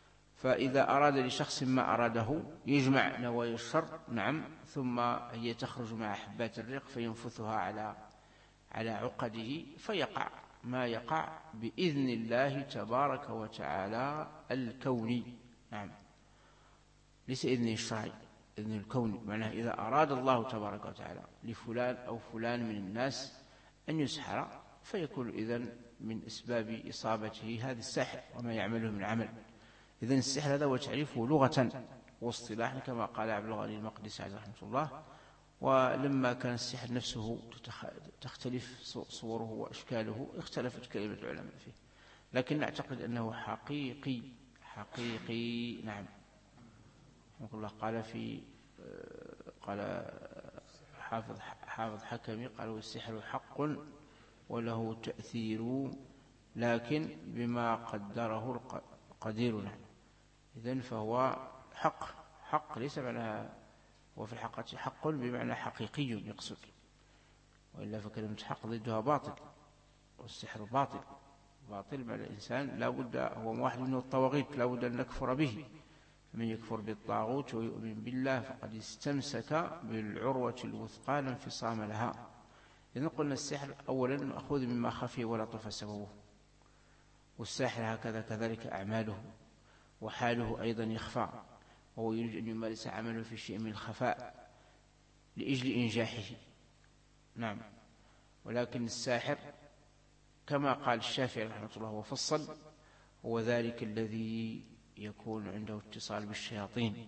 [SPEAKER 1] فإذا أراد لشخص ما أراده يجمع نوايا الشر، نعم، ثم هي تخرج مع حبات الريق فينفثها على على عقده فيقع ما يقع بإذن الله تبارك وتعالى الكوني، نعم، ليس إذنه الشرعي، إذن الكوني، معناه إذا أراد الله تبارك وتعالى لفلان أو فلان من الناس أن يسحر فيكون إذن من أسباب إصابته هذا السحر وما يعمله من عمل. إذن السحر هذا هو تعريفه لغة واصطلاحا كما قال عبد الغني المقدسي عليه رحمه الله. ولما كان السحر نفسه تختلف صوره وأشكاله اختلفت كلمة العلماء فيه، لكن نعتقد أنه حقيقي حقيقي، نعم. الله قال في قال حافظ حافظ حكمي قال والسحر حق وله تأثير لكن بما قدره القدير، نعم. إذن فهو حق حق ليس معناها، وفي الحقيقة حق بمعنى حقيقي يقصد، وإلا فكلمة حق ضدها باطل، والسحر باطل باطل مع الإنسان لا بد، هو واحد من الطواغيت لا بد أن نكفر به. من يكفر بالطاغوت ويؤمن بالله فقد استمسك بالعروة الوثقى لا انفصام لها. إذن قلنا السحر أولا مأخوذ مما خفي ولا طف سببه، والساحر هكذا كذلك أعماله وحاله أيضا يخفى، وهو يريد أن يمارس عمله في شيء من الخفاء لأجل إنجاحه، نعم. ولكن الساحر كما قال الشافعي رحمه الله وفصل هو ذلك الذي يكون عنده اتصال بالشياطين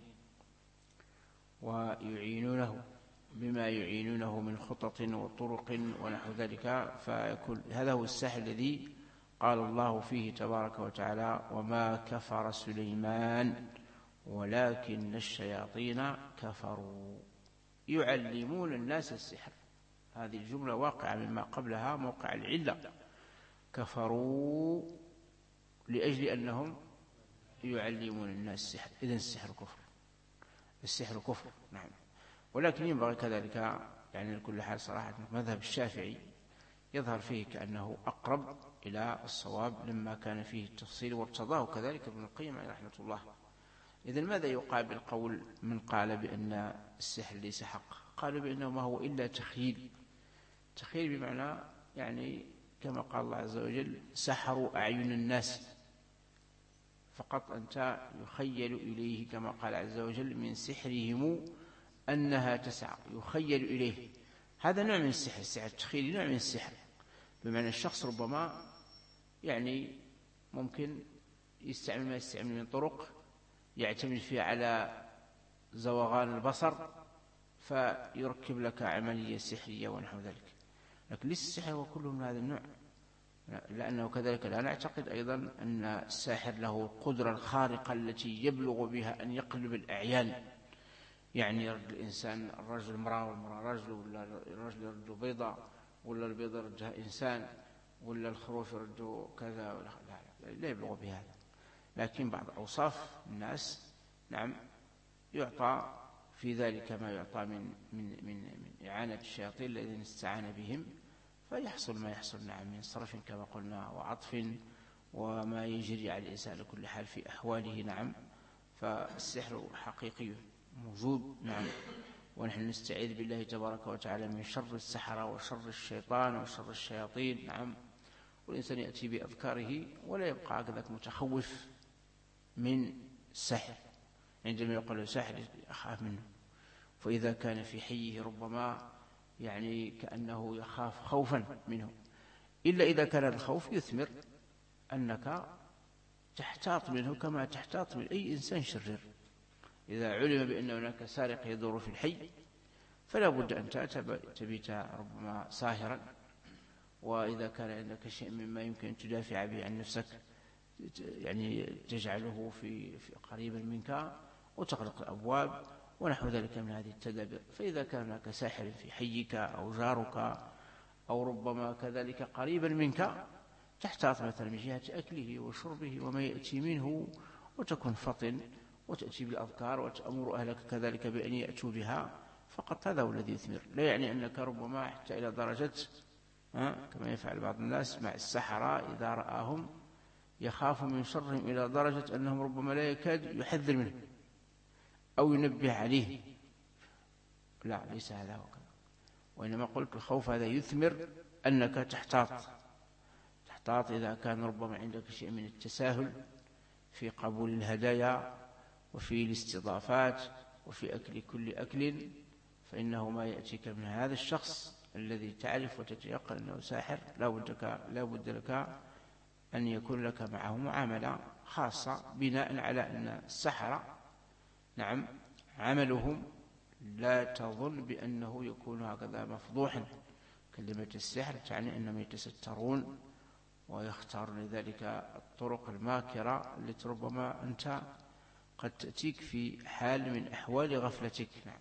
[SPEAKER 1] ويعينونه بما يعينونه من خطط وطرق ونحو ذلك، فيكون هذا هو الساحر الذي قال الله فيه تبارك وتعالى وما كفر سليمان ولكن الشياطين كفروا يعلمون الناس السحر. هذه الجملة واقعة مما قبلها موقع العلة، كفروا لأجل أنهم يعلمون الناس السحر. إذن السحر كفر، السحر كفر، نعم. ولكن ينبغي كذلك يعني لكل حال صراحة مذهب الشافعي يظهر فيه كأنه أقرب إلى الصواب لما كان فيه التفصيل وارتضاه كذلك ابن القيم عليه رحمة الله. إذن ماذا يقابل قول من قال بأن السحر ليس حق؟ قالوا بأنه ما هو إلا تخيل، تخيل بمعنى يعني كما قال الله عز وجل سحروا أعين الناس، فقط أنت يخيل إليه كما قال عز وجل من سحرهم أنها تسعى، يخيل إليه. هذا نوع من السحر، السحر التخيلي نوع من السحر، بمعنى الشخص ربما يعني ممكن يستعمل ما يستعمل من طرق يعتمد فيها على زوغان البصر فيركب لك عملية سحرية ونحو ذلك، لكن ليس السحر هو كله من هذا النوع، لأنه كذلك لا نعتقد أيضا أن الساحر له القدرة الخارقة التي يبلغ بها أن يقلب الأعيان، يعني يرد الإنسان الرجل امرأة والمرأة رجل، ولا الرجل يرد بيضة ولا البيضة يردها إنسان، ولا الخروف يرد كذا، ولا لا, لا, لا يبلغ بهذا. لكن بعض أوصاف الناس نعم يعطى في ذلك ما يعطى من من من, من إعانة الشياطين الذين استعان بهم، فيحصل ما يحصل نعم من صرف كما قلنا وعطف وما يجري على الإنسان لكل حال في أحواله، نعم. فالسحر حقيقي موجود، نعم، ونحن نستعيذ بالله تبارك وتعالى من شر السحرة وشر الشيطان وشر الشياطين، نعم. والإنسان يأتي بأذكاره ولا يبقى هكذا متخوف من السحر، عندما يقول له ساحر يخاف منه، فإذا كان في حيه ربما يعني كأنه يخاف خوفا منه، إلا إذا كان الخوف يثمر أنك تحتاط منه كما تحتاط من أي إنسان شرير. إذا علم بأن هناك سارق يدور في الحي فلا بد أن تبيت ربما ساهرا، وإذا كان عندك شيء مما يمكن أن تدافع به عن نفسك يعني تجعله في, في قريبا منك وتغلق الأبواب ونحو ذلك من هذه التدابير. فإذا كان هناك ساحر في حيك أو جارك أو ربما كذلك قريبا منك تحتاط مثلا من جهة أكله وشربه وما يأتي منه، وتكون فطن وتأتي بالأذكار وتأمر أهلك كذلك بأن يأتوا بها، فقط هذا هو الذي يثمر. لا يعني أنك ربما حتى إلى درجة كما يفعل بعض الناس مع السحرة إذا رآهم يخاف من شرهم إلى درجة أنهم ربما لا يكاد يحذر منه أو ينبه عليه. لا، ليس هذا هو، وإنما قلت الخوف هذا يثمر أنك تحتاط تحتاط إذا كان ربما عندك شيء من التساهل في قبول الهدايا وفي الاستضافات وفي أكل كل أكل، فإنه ما يأتيك من هذا الشخص الذي تعرف وتتيقن أنه ساحر لا بد لك أن يكون لك معه معاملة خاصة، بناء على أن السحرة نعم عملهم لا تظن بأنه يكون هكذا مفضوحا. كلمة السحر تعني أنهم يتسترون ويختارون لذلك الطرق الماكرة التي ربما أنت قد تأتيك في حال من أحوال غفلتك. نعم.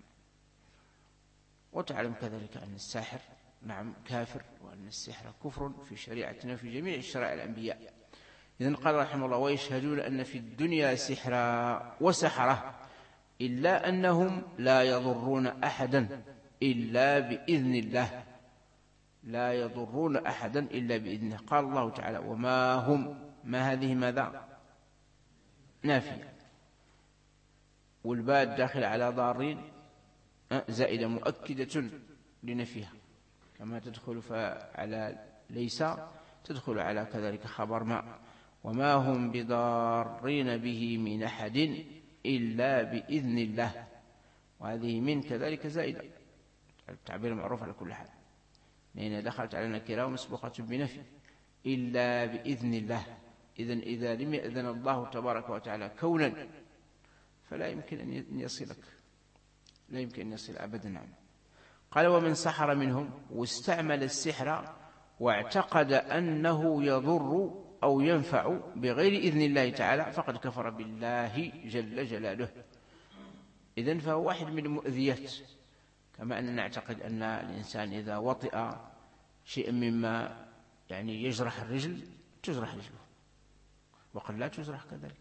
[SPEAKER 1] وتعلم كذلك أن الساحر نعم كافر، وأن السحر كفر في شريعتنا في جميع شرائع الأنبياء. إذن قال رحمه الله: ويشهدون أن في الدنيا سحرا وسحرة إلا أنهم لا يضرون أحدا إلا بإذن الله. لا يضرون أحدا إلا بإذنه. قال الله تعالى: وما هم، ما هذه ماذا؟ نافية، والباء الداخل على ضارين زائدة مؤكدة لنفيها، كما تدخل على ليس تدخل على كذلك خبر ما. وما هم بضارين به من أحد إلا بإذن الله، وهذه من كذلك زائدة، التعبير معروف على كل حال، لأن دخلت على نكرة ومسبوقة بنفي إلا بإذن الله. إذن إذا لم يأذن الله تبارك وتعالى كونا فلا يمكن أن يصلك، لا يمكن أن يصل أبدا. نعم. قال: ومن سحر منهم واستعمل السحر واعتقد أنه يضر أو ينفع بغير إذن الله تعالى فقد كفر بالله جل جلاله. إذن فهو واحد من المؤذيات، كما أننا نعتقد أن الإنسان إذا وطئ شيئا مما يعني يجرح الرجل تجرح رجله، وقد لا تجرح كذلك،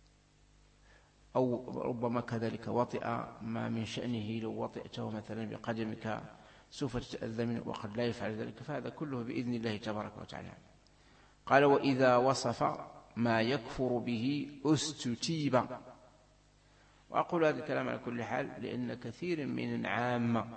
[SPEAKER 1] أو ربما كذلك وطئ ما من شأنه لو وطئته مثلا بقدمك سوف تتأذى منه، وقد لا يفعل ذلك، فهذا كله بإذن الله تبارك وتعالى. قال: وإذا وصف ما يكفر به استتيب. وأقول هذا الكلام على كل حال لأن كثير من العامة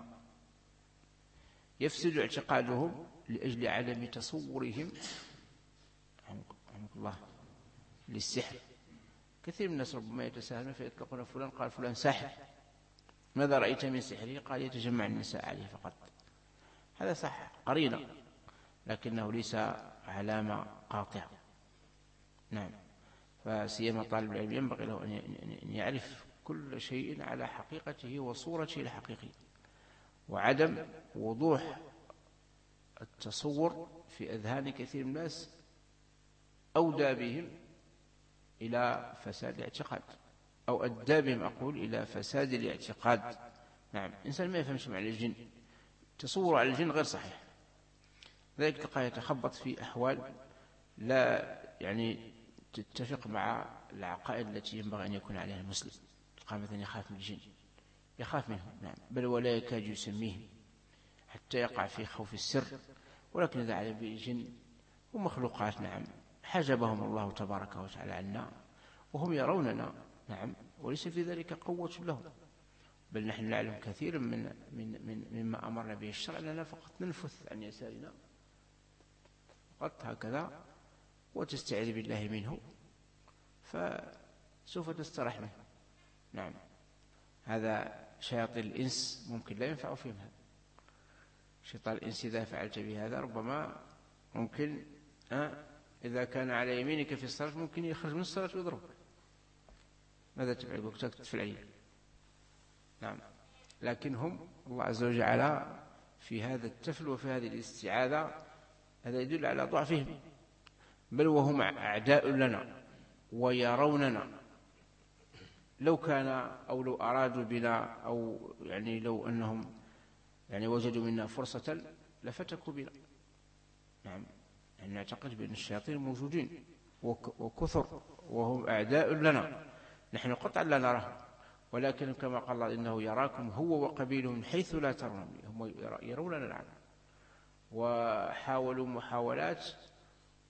[SPEAKER 1] يفسد اعتقادهم لأجل عدم تصورهم رحمه الله للسحر. كثير من الناس ربما يتساهلون فيطلقون فلان قال فلان ساحر، ماذا رأيت من سحره؟ قال يتجمع النساء عليه فقط. هذا صح قرينة، لكنه ليس علامة قاطعة. نعم. فسيما طالب العلم ينبغي له أن يعرف كل شيء على حقيقته وصورته الحقيقية، وعدم وضوح التصور في أذهان كثير من الناس أودى بهم إلى فساد الاعتقاد، أو أدى بهم أقول إلى فساد الاعتقاد. نعم. إنسان ما يفهمش معنى الجن، تصور على الجن غير صحيح، ذلك تلقاه يتخبط في أحوال لا يعني تتفق مع العقائد التي ينبغي أن يكون عليها المسلم. تلقاه مثلا يخاف من الجن، يخاف منهم، نعم، بل ولا يكاد يسميهم حتى يقع في خوف السر. ولكن إذا علم بالجن هم مخلوقات، نعم، حجبهم الله تبارك وتعالى عنا وهم يروننا، نعم، وليس في ذلك قوة لهم، بل نحن نعلم كثيرا من, من, من مما أمرنا به الشرع لنا فقط ننفث عن يسارنا فقط هكذا وتستعيذ بالله منه فسوف تسترح منه. نعم. هذا شياطين الإنس ممكن لا ينفع فيهم هذا. شيطان الإنس إذا فعلت بهذا ربما ممكن أه إذا كان على يمينك في الصلاة ممكن يخرج من الصلاة ويضربك. ماذا تفعل؟ وقتك تفعل. نعم. لكن هم الله عز وجل على في هذا التفل وفي هذه الاستعاذة، هذا يدل على ضعفهم، بل وهم أعداء لنا ويروننا. لو كان أو لو أرادوا بنا أو يعني لو أنهم يعني وجدوا منا فرصة لفتكوا بنا. نعم. يعني نعتقد بأن الشياطين موجودين وكثر وهم أعداء لنا، نحن قطعا لا نراهم، ولكن كما قال الله إنه يراكم هو وقبيله من حيث لا ترون، هم يروننا العالم. وحاولوا محاولات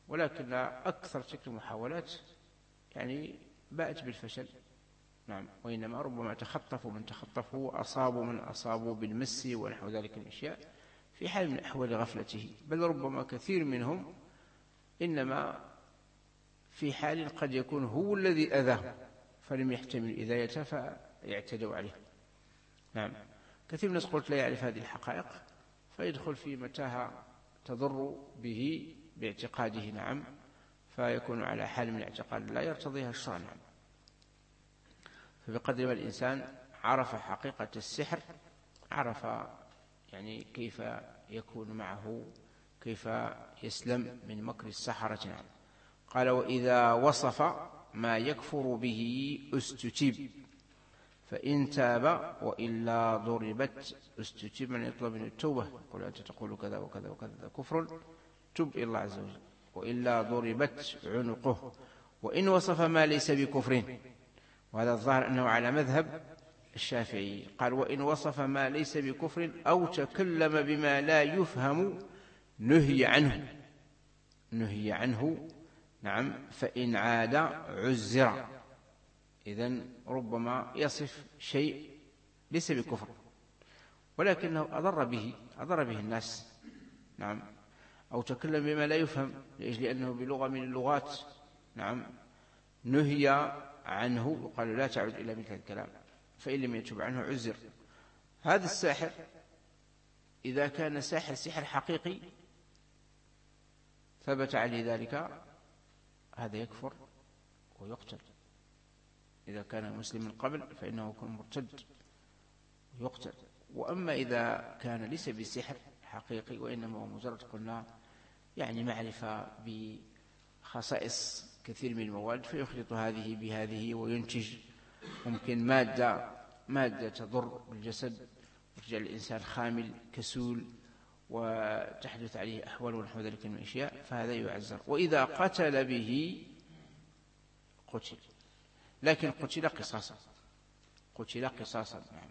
[SPEAKER 1] ولكن أكثر تلك المحاولات يعني باءت بالفشل. نعم، وإنما ربما تخطفوا من تخطفوا، أصابوا من أصابوا بالمس ونحو ذلك من الأشياء في حال من أحوال غفلته، بل ربما كثير منهم إنما في حال قد يكون هو الذي أذاه فلم يحتمل الإذاية فيعتدوا عليه. نعم، كثير من الناس قلت لا يعرف هذه الحقائق فيدخل في متاهة تضر به باعتقاده. نعم، فيكون على حال من الاعتقاد لا يرتضيها الشرع. نعم، فبقدر ما الإنسان عرف حقيقة السحر عرف يعني كيف يكون معه، كيف يسلم من مكر السحرة. نعم، قال وإذا وصف ما يكفر به استتيب فإن تاب وإلا ضربت. استتيب من يطلب من التوبة، يقول أنت تقول كذا وكذا وكذا كفر، تب إلى الله عز وجل. وإلا ضربت عنقه. وإن وصف ما ليس بكفر، وهذا الظاهر أنه على مذهب الشافعي، قال وإن وصف ما ليس بكفر أو تكلم بما لا يفهم نهي عنه نهي عنه نعم، فإن عاد عزر. إذن ربما يصف شيء ليس بكفر ولكنه أضر به أضر به الناس. نعم، أو تكلم بما لا يفهم لأجل أنه بلغة من اللغات. نعم، نهي عنه وقال لا تعود إلى مثل الكلام، فإن لم يتوب عنه عزر. هذا الساحر إذا كان ساحر سحر حقيقي ثبت عليه ذلك هذا يكفر ويقتل. إذا كان مسلم من قبل فإنه يكون مرتد ويقتل. وأما إذا كان ليس بسحر حقيقي وإنما هو مجرد قلنا يعني معرفة بخصائص كثير من المواد فيخلط هذه بهذه وينتج ممكن مادة مادة تضر بالجسد وتجعل الإنسان خامل كسول وتحدث عليه أحوال ونحو ذلك من الأشياء، فهذا يعزر. وإذا قتل به قتل، لكن قتل قصاصا قتل قصاصا نعم.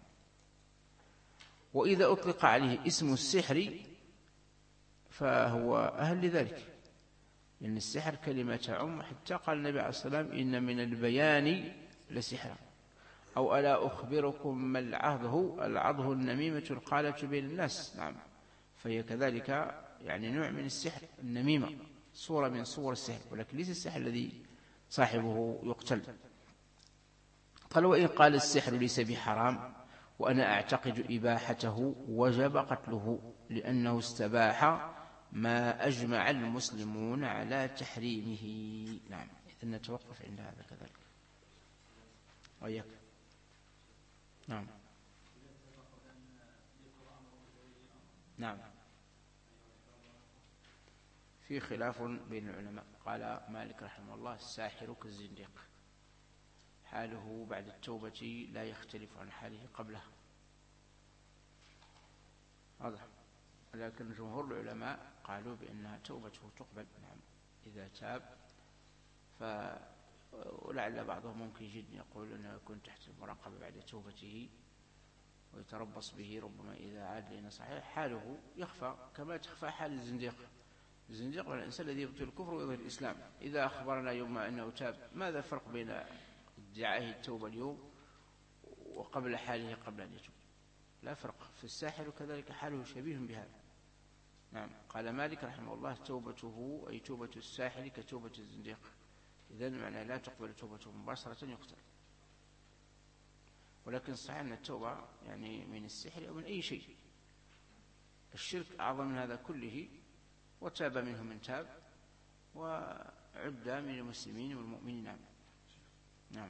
[SPEAKER 1] وإذا أطلق عليه اسم السحر فهو أهل لذلك، لأن السحر كلمة تعم، حتى قال النبي عليه الصلاة والسلام إن من البيان لسحرا. أو ألا أخبركم ما العهده العضه النميمة القالة بين الناس. نعم، فهي كذلك يعني نوع من السحر، النميمة صورة من صور السحر، ولكن ليس السحر الذي صاحبه يقتل. قال وإن قال السحر ليس بحرام وأنا أعتقد إباحته وجب قتله لأنه استباح ما أجمع المسلمون على تحريمه. نعم، إذن نتوقف عند هذا كذلك. وإياك. نعم نعم في خلاف بين العلماء. قال مالك رحمه الله الساحر كالزنديق، حاله بعد التوبة لا يختلف عن حاله قبلها. واضح. لكن جمهور العلماء قالوا بأنها توبته تقبل. نعم، إذا تاب. ف ولعل بعضهم ممكن جدا يقول أنه يكون تحت المراقبة بعد توبته ويتربص به، ربما إذا عاد لنا صحيح حاله يخفى كما تخفى حال الزنديق. الزنديق هو الإنسان الذي يبطل الكفر ويظهر الإسلام. إذا أخبرنا يوم أنه تاب ماذا الفرق بين ادعائه التوبة اليوم وقبل حاله قبل أن يتوب؟ لا فرق. في الساحر وكذلك حاله شبيه بهذا. نعم، قال مالك رحمه الله توبته أي توبة الساحر كتوبة الزنديق، إذن معنى لا تقبل توبته مباشرة يقتل. ولكن صحيح أن التوبة يعني من السحر أو من أي شيء. الشرك أعظم من هذا كله، وتاب منه من تاب وعد من المسلمين والمؤمنين. نعم نعم.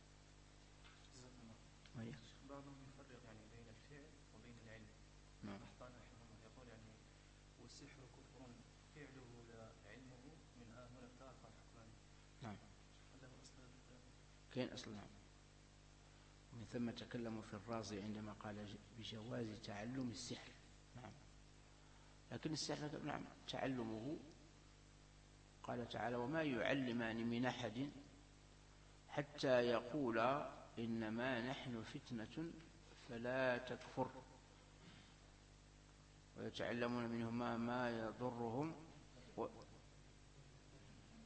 [SPEAKER 2] بعضهم يفرق يعني بين الفعل وبين العلم.
[SPEAKER 1] نعم.
[SPEAKER 2] يقول يعني والسحر كفر فعله لا علمه من ها هنا افترق الحكمان.
[SPEAKER 1] نعم.
[SPEAKER 2] هذا هو أصل
[SPEAKER 1] كاين أصل. نعم. ومن ثم تكلموا في الرازي عندما قال بجواز تعلم السحر. نعم. لكن السحر نعم تعلمه قال تعالى وما يعلمان من أحد حتى يقولا إنما نحن فتنة فلا تكفر ويتعلمون منهما ما يضرهم و...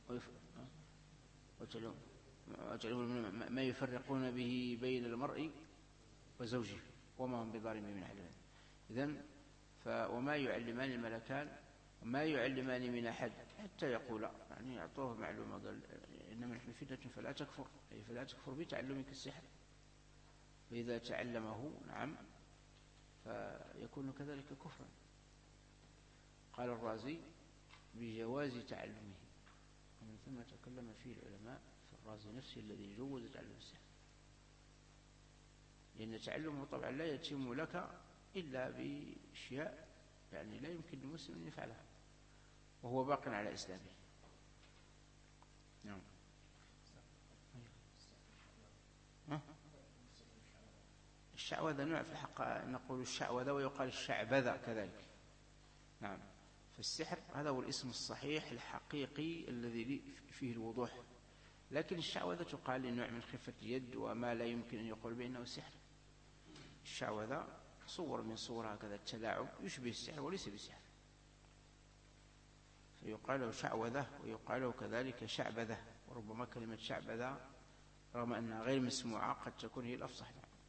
[SPEAKER 1] وتعلمون ما يفرقون به بين المرء وزوجه وما هم بضارين من أحد. إذن وما يعلمان الملكان وما يعلمان من أحد حتى يقولا، يعني يعطوه معلومة، قال إنما نحن فتنة فلا تكفر، أي فلا تكفر بتعلمك السحر، فإذا تعلمه نعم فيكون كذلك كفرا. قال الرازي بجواز تعلمه، ومن ثم تكلم فيه العلماء في الرازي نفسه الذي جوز تعلم السحر، لأن تعلمه طبعا لا يتم لك إلا بأشياء يعني لا يمكن للمسلم أن يفعلها وهو باق على إسلامه. نعم. الشعوذة نوع في الحق، نقول الشعوذة ويقال الشعبذة كذلك. نعم. فالسحر هذا هو الاسم الصحيح الحقيقي الذي فيه الوضوح، لكن الشعوذة تقال لنوع من خفة اليد وما لا يمكن أن يقول بأنه سحر. الشعوذة صور من صور هكذا التلاعب يشبه السحر وليس بسحر، فيقال له شعوذة ويقال له كذلك شعبذة، وربما كلمة شعبذة رغم أنها غير مسموعة قد تكون هي الأفصح.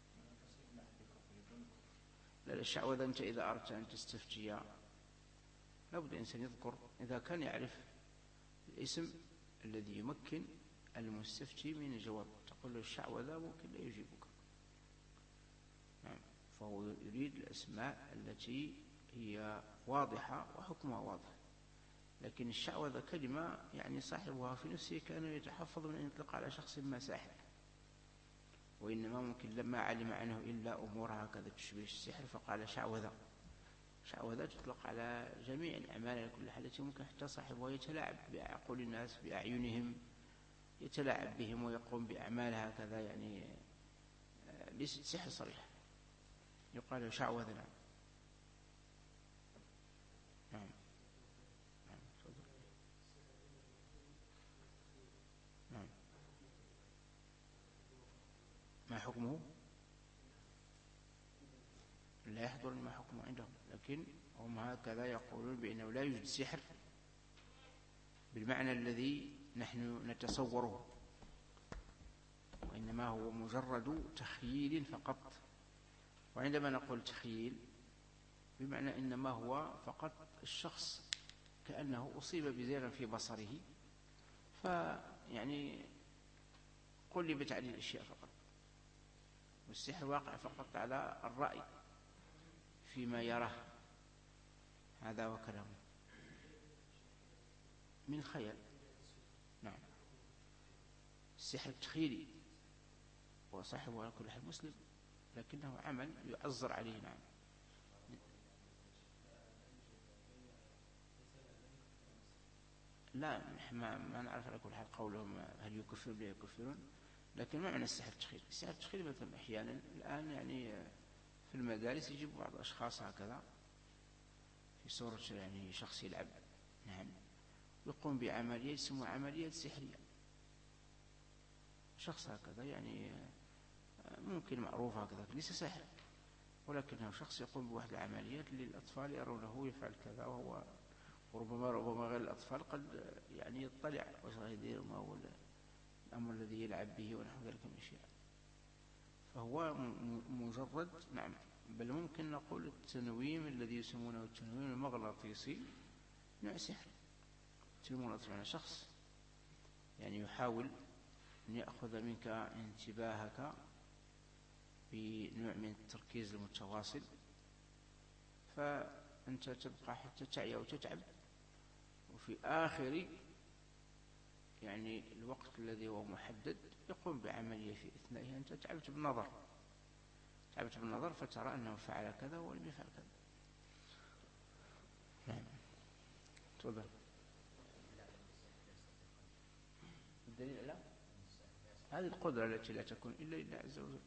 [SPEAKER 1] لا الشعوذة أنت إذا أردت أن تستفتي لابد الإنسان يذكر، إذا كان يعرف الاسم الذي يمكن المستفتي من الجواب تقول له الشعوذة ممكن لا يجيبك. نعم. فهو يريد الأسماء التي هي واضحة وحكمها واضح، لكن الشعوذة كلمة يعني صاحبها في نفسه كان يتحفظ من أن يطلق على شخص ما ساحر، وإنما ممكن لما علم عنه إلا أمور هكذا تشبه السحر فقال شعوذة. شعوذة تطلق على جميع الأعمال على كل حال، ممكن حتى صاحبها يتلاعب بعقول الناس بأعينهم، يتلاعب بهم ويقوم بأعمال هكذا يعني ليست سحر صريح، يقال شعوذة. نعم. نعم. نعم. نعم. ما حكمه؟ لا يحضرني ما حكمه عندهم، لكن هم هكذا يقولون بأنه لا يوجد سحر بالمعنى الذي نحن نتصوره، وإنما هو مجرد تخييل فقط. وعندما نقول تخييل بمعنى إنما هو فقط الشخص كأنه أصيب بزيغ في بصره، فيعني قلبت عليه الأشياء فقط، والسحر واقع فقط على الرأي فيما يراه، هذا وكلامه من خيال. نعم. السحر التخيلي وصاحبه على كل حال مسلم، لكنه عمل يعذر عليه. نعم. لا ما, ما نعرف على كل حال قولهم هل يكفرون لا يكفرون، لكن ما معنى السحر التخيلي؟ السحر التخيلي مثلا أحيانا الآن يعني في المدارس يجيب بعض الأشخاص هكذا في صورة يعني شخص يلعب، نعم، يقوم بعملية يسمى عملية سحرية، شخص هكذا يعني ممكن معروف هكذا ليس ساحر، ولكنه شخص يقوم بواحد العمليات للأطفال يرونه يفعل كذا، وهو وربما ربما غير الأطفال قد يعني يطلع ويدير ما هو الأمر الذي يلعب به ونحو ذلك من الأشياء، فهو مجرد. نعم. بل ممكن نقول التنويم الذي يسمونه التنويم المغناطيسي نوع سحر، تنويم على شخص يعني يحاول أن يأخذ منك انتباهك بنوع من التركيز المتواصل، فأنت تبقى حتى تعيا وتتعب، وفي آخر يعني الوقت الذي هو محدد يقوم بعملية في إثنائها أنت تعبت بالنظر تعبت بالنظر فترى أنه فعل كذا ولم يفعل كذا. نعم. تفضل. الدليل لا هذه القدرة التي لا تكون إلا لله عز وجل،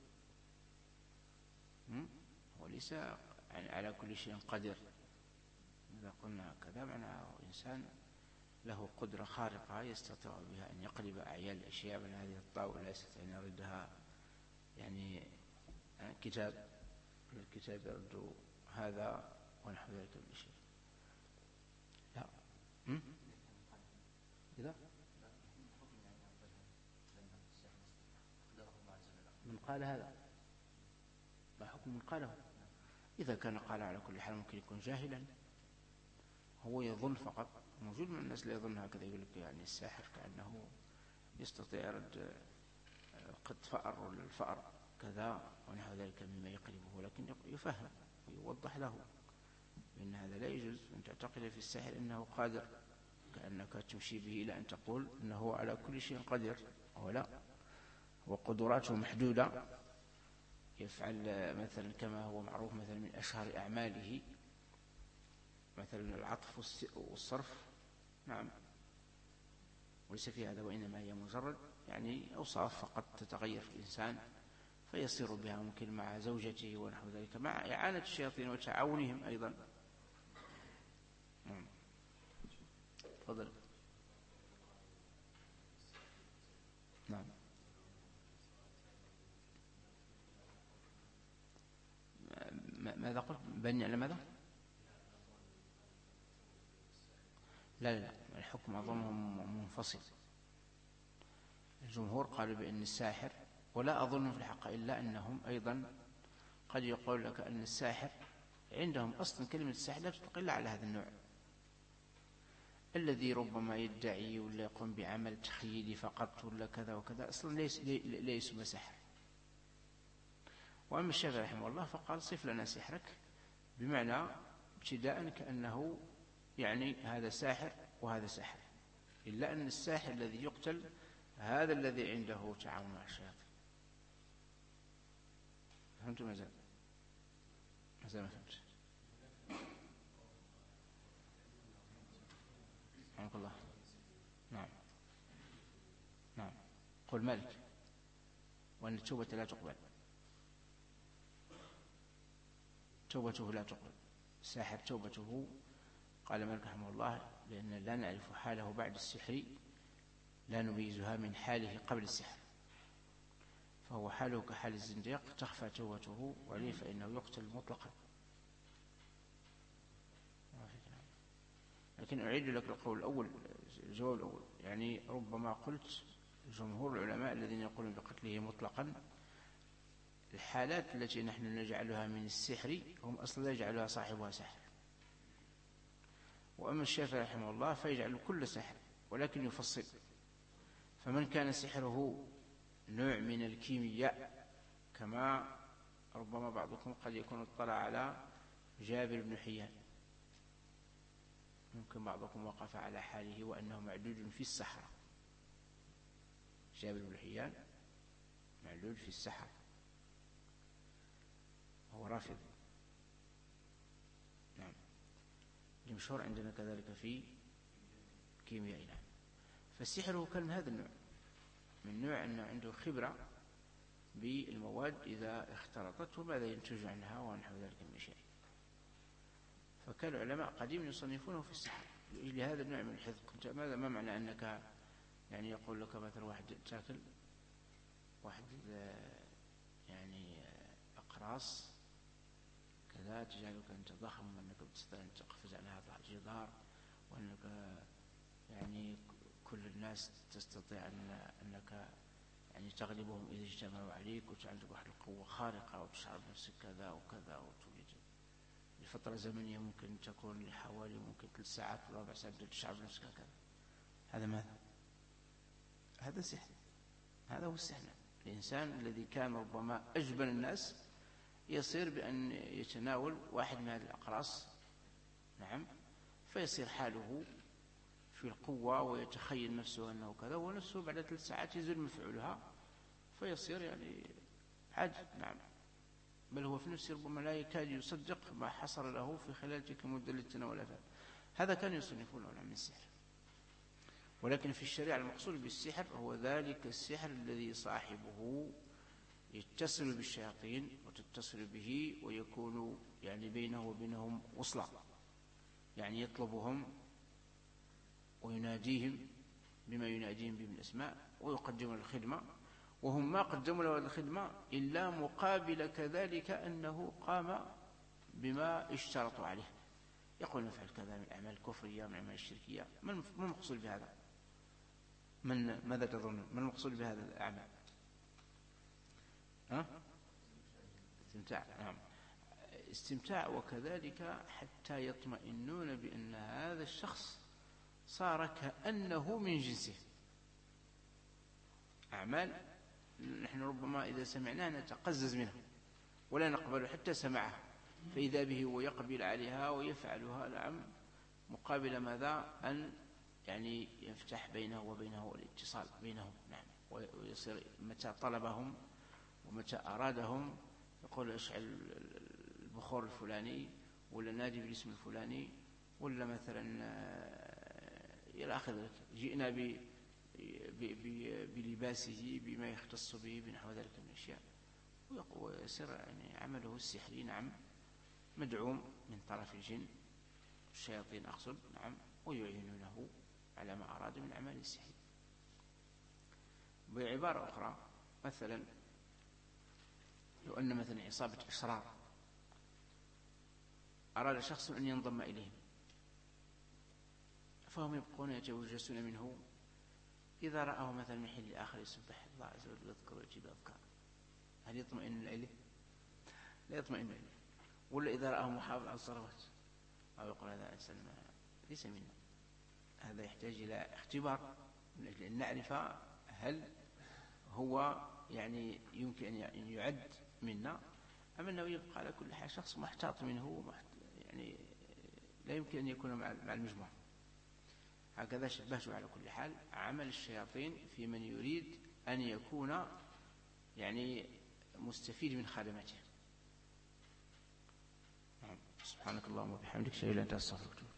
[SPEAKER 1] وليس يعني على كل شيء قدير. إذا قلنا كذا معناه إنسان له قدرة خارقة يستطيع بها أن يقلب أعيان الأشياء من هذه الطاولة، لا يستطيع أن يردها يعني كتاب الكتاب يرد هذا ونحو ذلك من الشيء. لا إذا قال هذا؟ ما حكم من قاله؟ إذا كان قال على كل حال ممكن يكون جاهلا، هو يظن فقط. موجود من الناس اللي يظن هكذا، يقول لك يعني الساحر كأنه يستطيع يرد قد فأر ولا الفأر كذا ونحو ذلك مما يقلبه، لكن يفهم ويوضح له بأن هذا لا يجوز أن تعتقد في الساحر أنه قادر، كأنك تمشي به إلى أن تقول أنه على كل شيء قدير، ولا وقدراته محدودة. يفعل مثلا كما هو معروف مثلا من أشهر أعماله مثلا العطف والصرف، نعم، وليس في هذا، وإنما هي مجرد يعني أوصاف فقط تتغير في الإنسان فيصير بها ممكن مع زوجته ونحو ذلك، مع إعانة الشياطين وتعاونهم أيضا. نعم. تفضل. نعم. ماذا قلت؟ بني على ماذا؟ لا لا الحكم أظنه منفصل. الجمهور قالوا بأن الساحر، ولا أظن في الحق إلا أنهم أيضا قد يقول لك أن الساحر عندهم أصلا كلمة الساحر لا تطلق إلا على هذا النوع الذي ربما يدعي ولا يقوم بعمل تخيلي فقط ولا كذا وكذا، أصلا ليس ليس بسحر. وأما الشافعي رحمه الله فقال صف لنا سحرك، بمعنى ابتداء كأنه يعني هذا ساحر وهذا ساحر، إلا أن الساحر الذي يقتل هذا الذي عنده تعاون مع الشياطين. فهمت؟ ما زال ما زال ما فهمت. رحمك الله. نعم نعم. قل مالك وأن التوبة لا تقبل، توبته لا تقبل. الساحر توبته قال مالك رحمه الله لأن لا نعرف حاله بعد السحر، لا نميزها من حاله قبل السحر، فهو حاله كحال الزنديق تخفى توبته عليه فإنه يقتل مطلقا. لكن أعيد لك القول الأول، الجواب الأول، يعني ربما قلت جمهور العلماء الذين يقولون بقتله مطلقا الحالات التي نحن نجعلها من السحر هم أصلا لا يجعلها صاحبها سحر. وأما الشافعي رحمه الله فيجعل كل سحر، ولكن يفصل. فمن كان سحره نوع من الكيمياء، كما ربما بعضكم قد يكون اطلع على جابر بن حيان، ممكن بعضكم وقف على حاله وأنه معدود في السحرة. جابر بن حيان معدود في السحرة، هو رافض. نعم. المشهور عندنا كذلك في كيميائنا. فالسحر كان من هذا النوع، من نوع أنه عنده خبرة بالمواد إذا اختلطت وماذا ينتج عنها ونحو ذلك من الأشياء. فكان العلماء قديم يصنفونه في السحر لهذا النوع من الحفظ. ماذا ما معنى أنك يعني يقول لك مثلا واحد تاكل واحد يعني أقراص كذا تجعلك أنت ضخم، وأنك بتستطيع أن تقفز على هذا الجدار، وأنك يعني كل الناس تستطيع أن أنك يعني تغلبهم إذا اجتمعوا عليك، وتعندك واحد القوة خارقة، وتشعر بنفسك كذا وكذا، وتولد لفترة زمنية ممكن تكون لحوالي ممكن ثلاث ساعات ولا أربع ساعات تشعر بنفسك كذا. هذا ماذا؟ هذا سحر. هذا هو السحر. الإنسان الذي كان ربما أجبن الناس يصير بأن يتناول واحد من هذه الأقراص، نعم، فيصير حاله في القوة ويتخيل نفسه أنه كذا، ونفسه بعد ثلاث ساعات يزول مفعولها فيصير يعني عاد، نعم، بل هو في نفسه ربما لا يكاد يصدق ما حصل له في خلال تلك المدة التي تناولها. هذا كان يصنفونه من السحر. ولكن في الشريعة المقصود بالسحر هو ذلك السحر الذي صاحبه يتصل بالشياطين وتتصل به، ويكون يعني بينه وبينهم وصلة، يعني يطلبهم ويناديهم بما يناديهم به من الأسماء، ويقدم الخدمة، وهم ما قدموا له الخدمة إلا مقابل كذلك أنه قام بما اشترطوا عليه. يقول نفعل كذا من الأعمال الكفرية من الأعمال الشركية. من المقصود بهذا؟ من ماذا تظن من المقصود بهذا الأعمال؟ ها؟ استمتاع، نعم، استمتاع، وكذلك حتى يطمئنون بأن هذا الشخص صار كأنه من جنسه. أعمال نحن ربما إذا سمعناها نتقزز منها ولا نقبل حتى سمعها، فإذا به ويقبل عليها ويفعلها، نعم، مقابل ماذا؟ أن يعني يفتح بينه وبينه الاتصال بينهم، نعم، ويصير متى طلبهم ومتى أرادهم يقول اشعل البخور الفلاني، ولا نادي بالاسم الفلاني، ولا مثلا إلى آخر، جئنا ب بلباسه بما يختص به بنحو ذلك من الأشياء، ويصير يعني عمله السحري، نعم، مدعوم من طرف الجن الشياطين أقصد، نعم، ويعينونه على ما أراد من أعمال السحر. بعبارة أخرى، مثلا لو أن مثلا عصابة أشرار أراد شخص أن ينضم إليهم، فهم يبقون يتوجسون منه، إذا رأوا مثلا من حين آخر يسبح الله عز وجل ويذكر ويجيب أذكار، هل يطمئن إليه؟ لا يطمئن إليه. ولا إذا رأوا محافظ على الصلوات أو يقول هذا إنسان ليس منا، هذا يحتاج إلى اختبار من أجل أن نعرف هل هو يعني يمكن أن يعد منا، أم أنه يبقى على كل حال شخص محتاط منه، يعني لا يمكن أن يكون مع المجموعة. هكذا شبهته على كل حال عمل الشياطين في من يريد أن يكون يعني مستفيد من خدمته. سبحانك اللهم وبحمدك، أشهد أن لا إله إلا أنت، أستغفرك.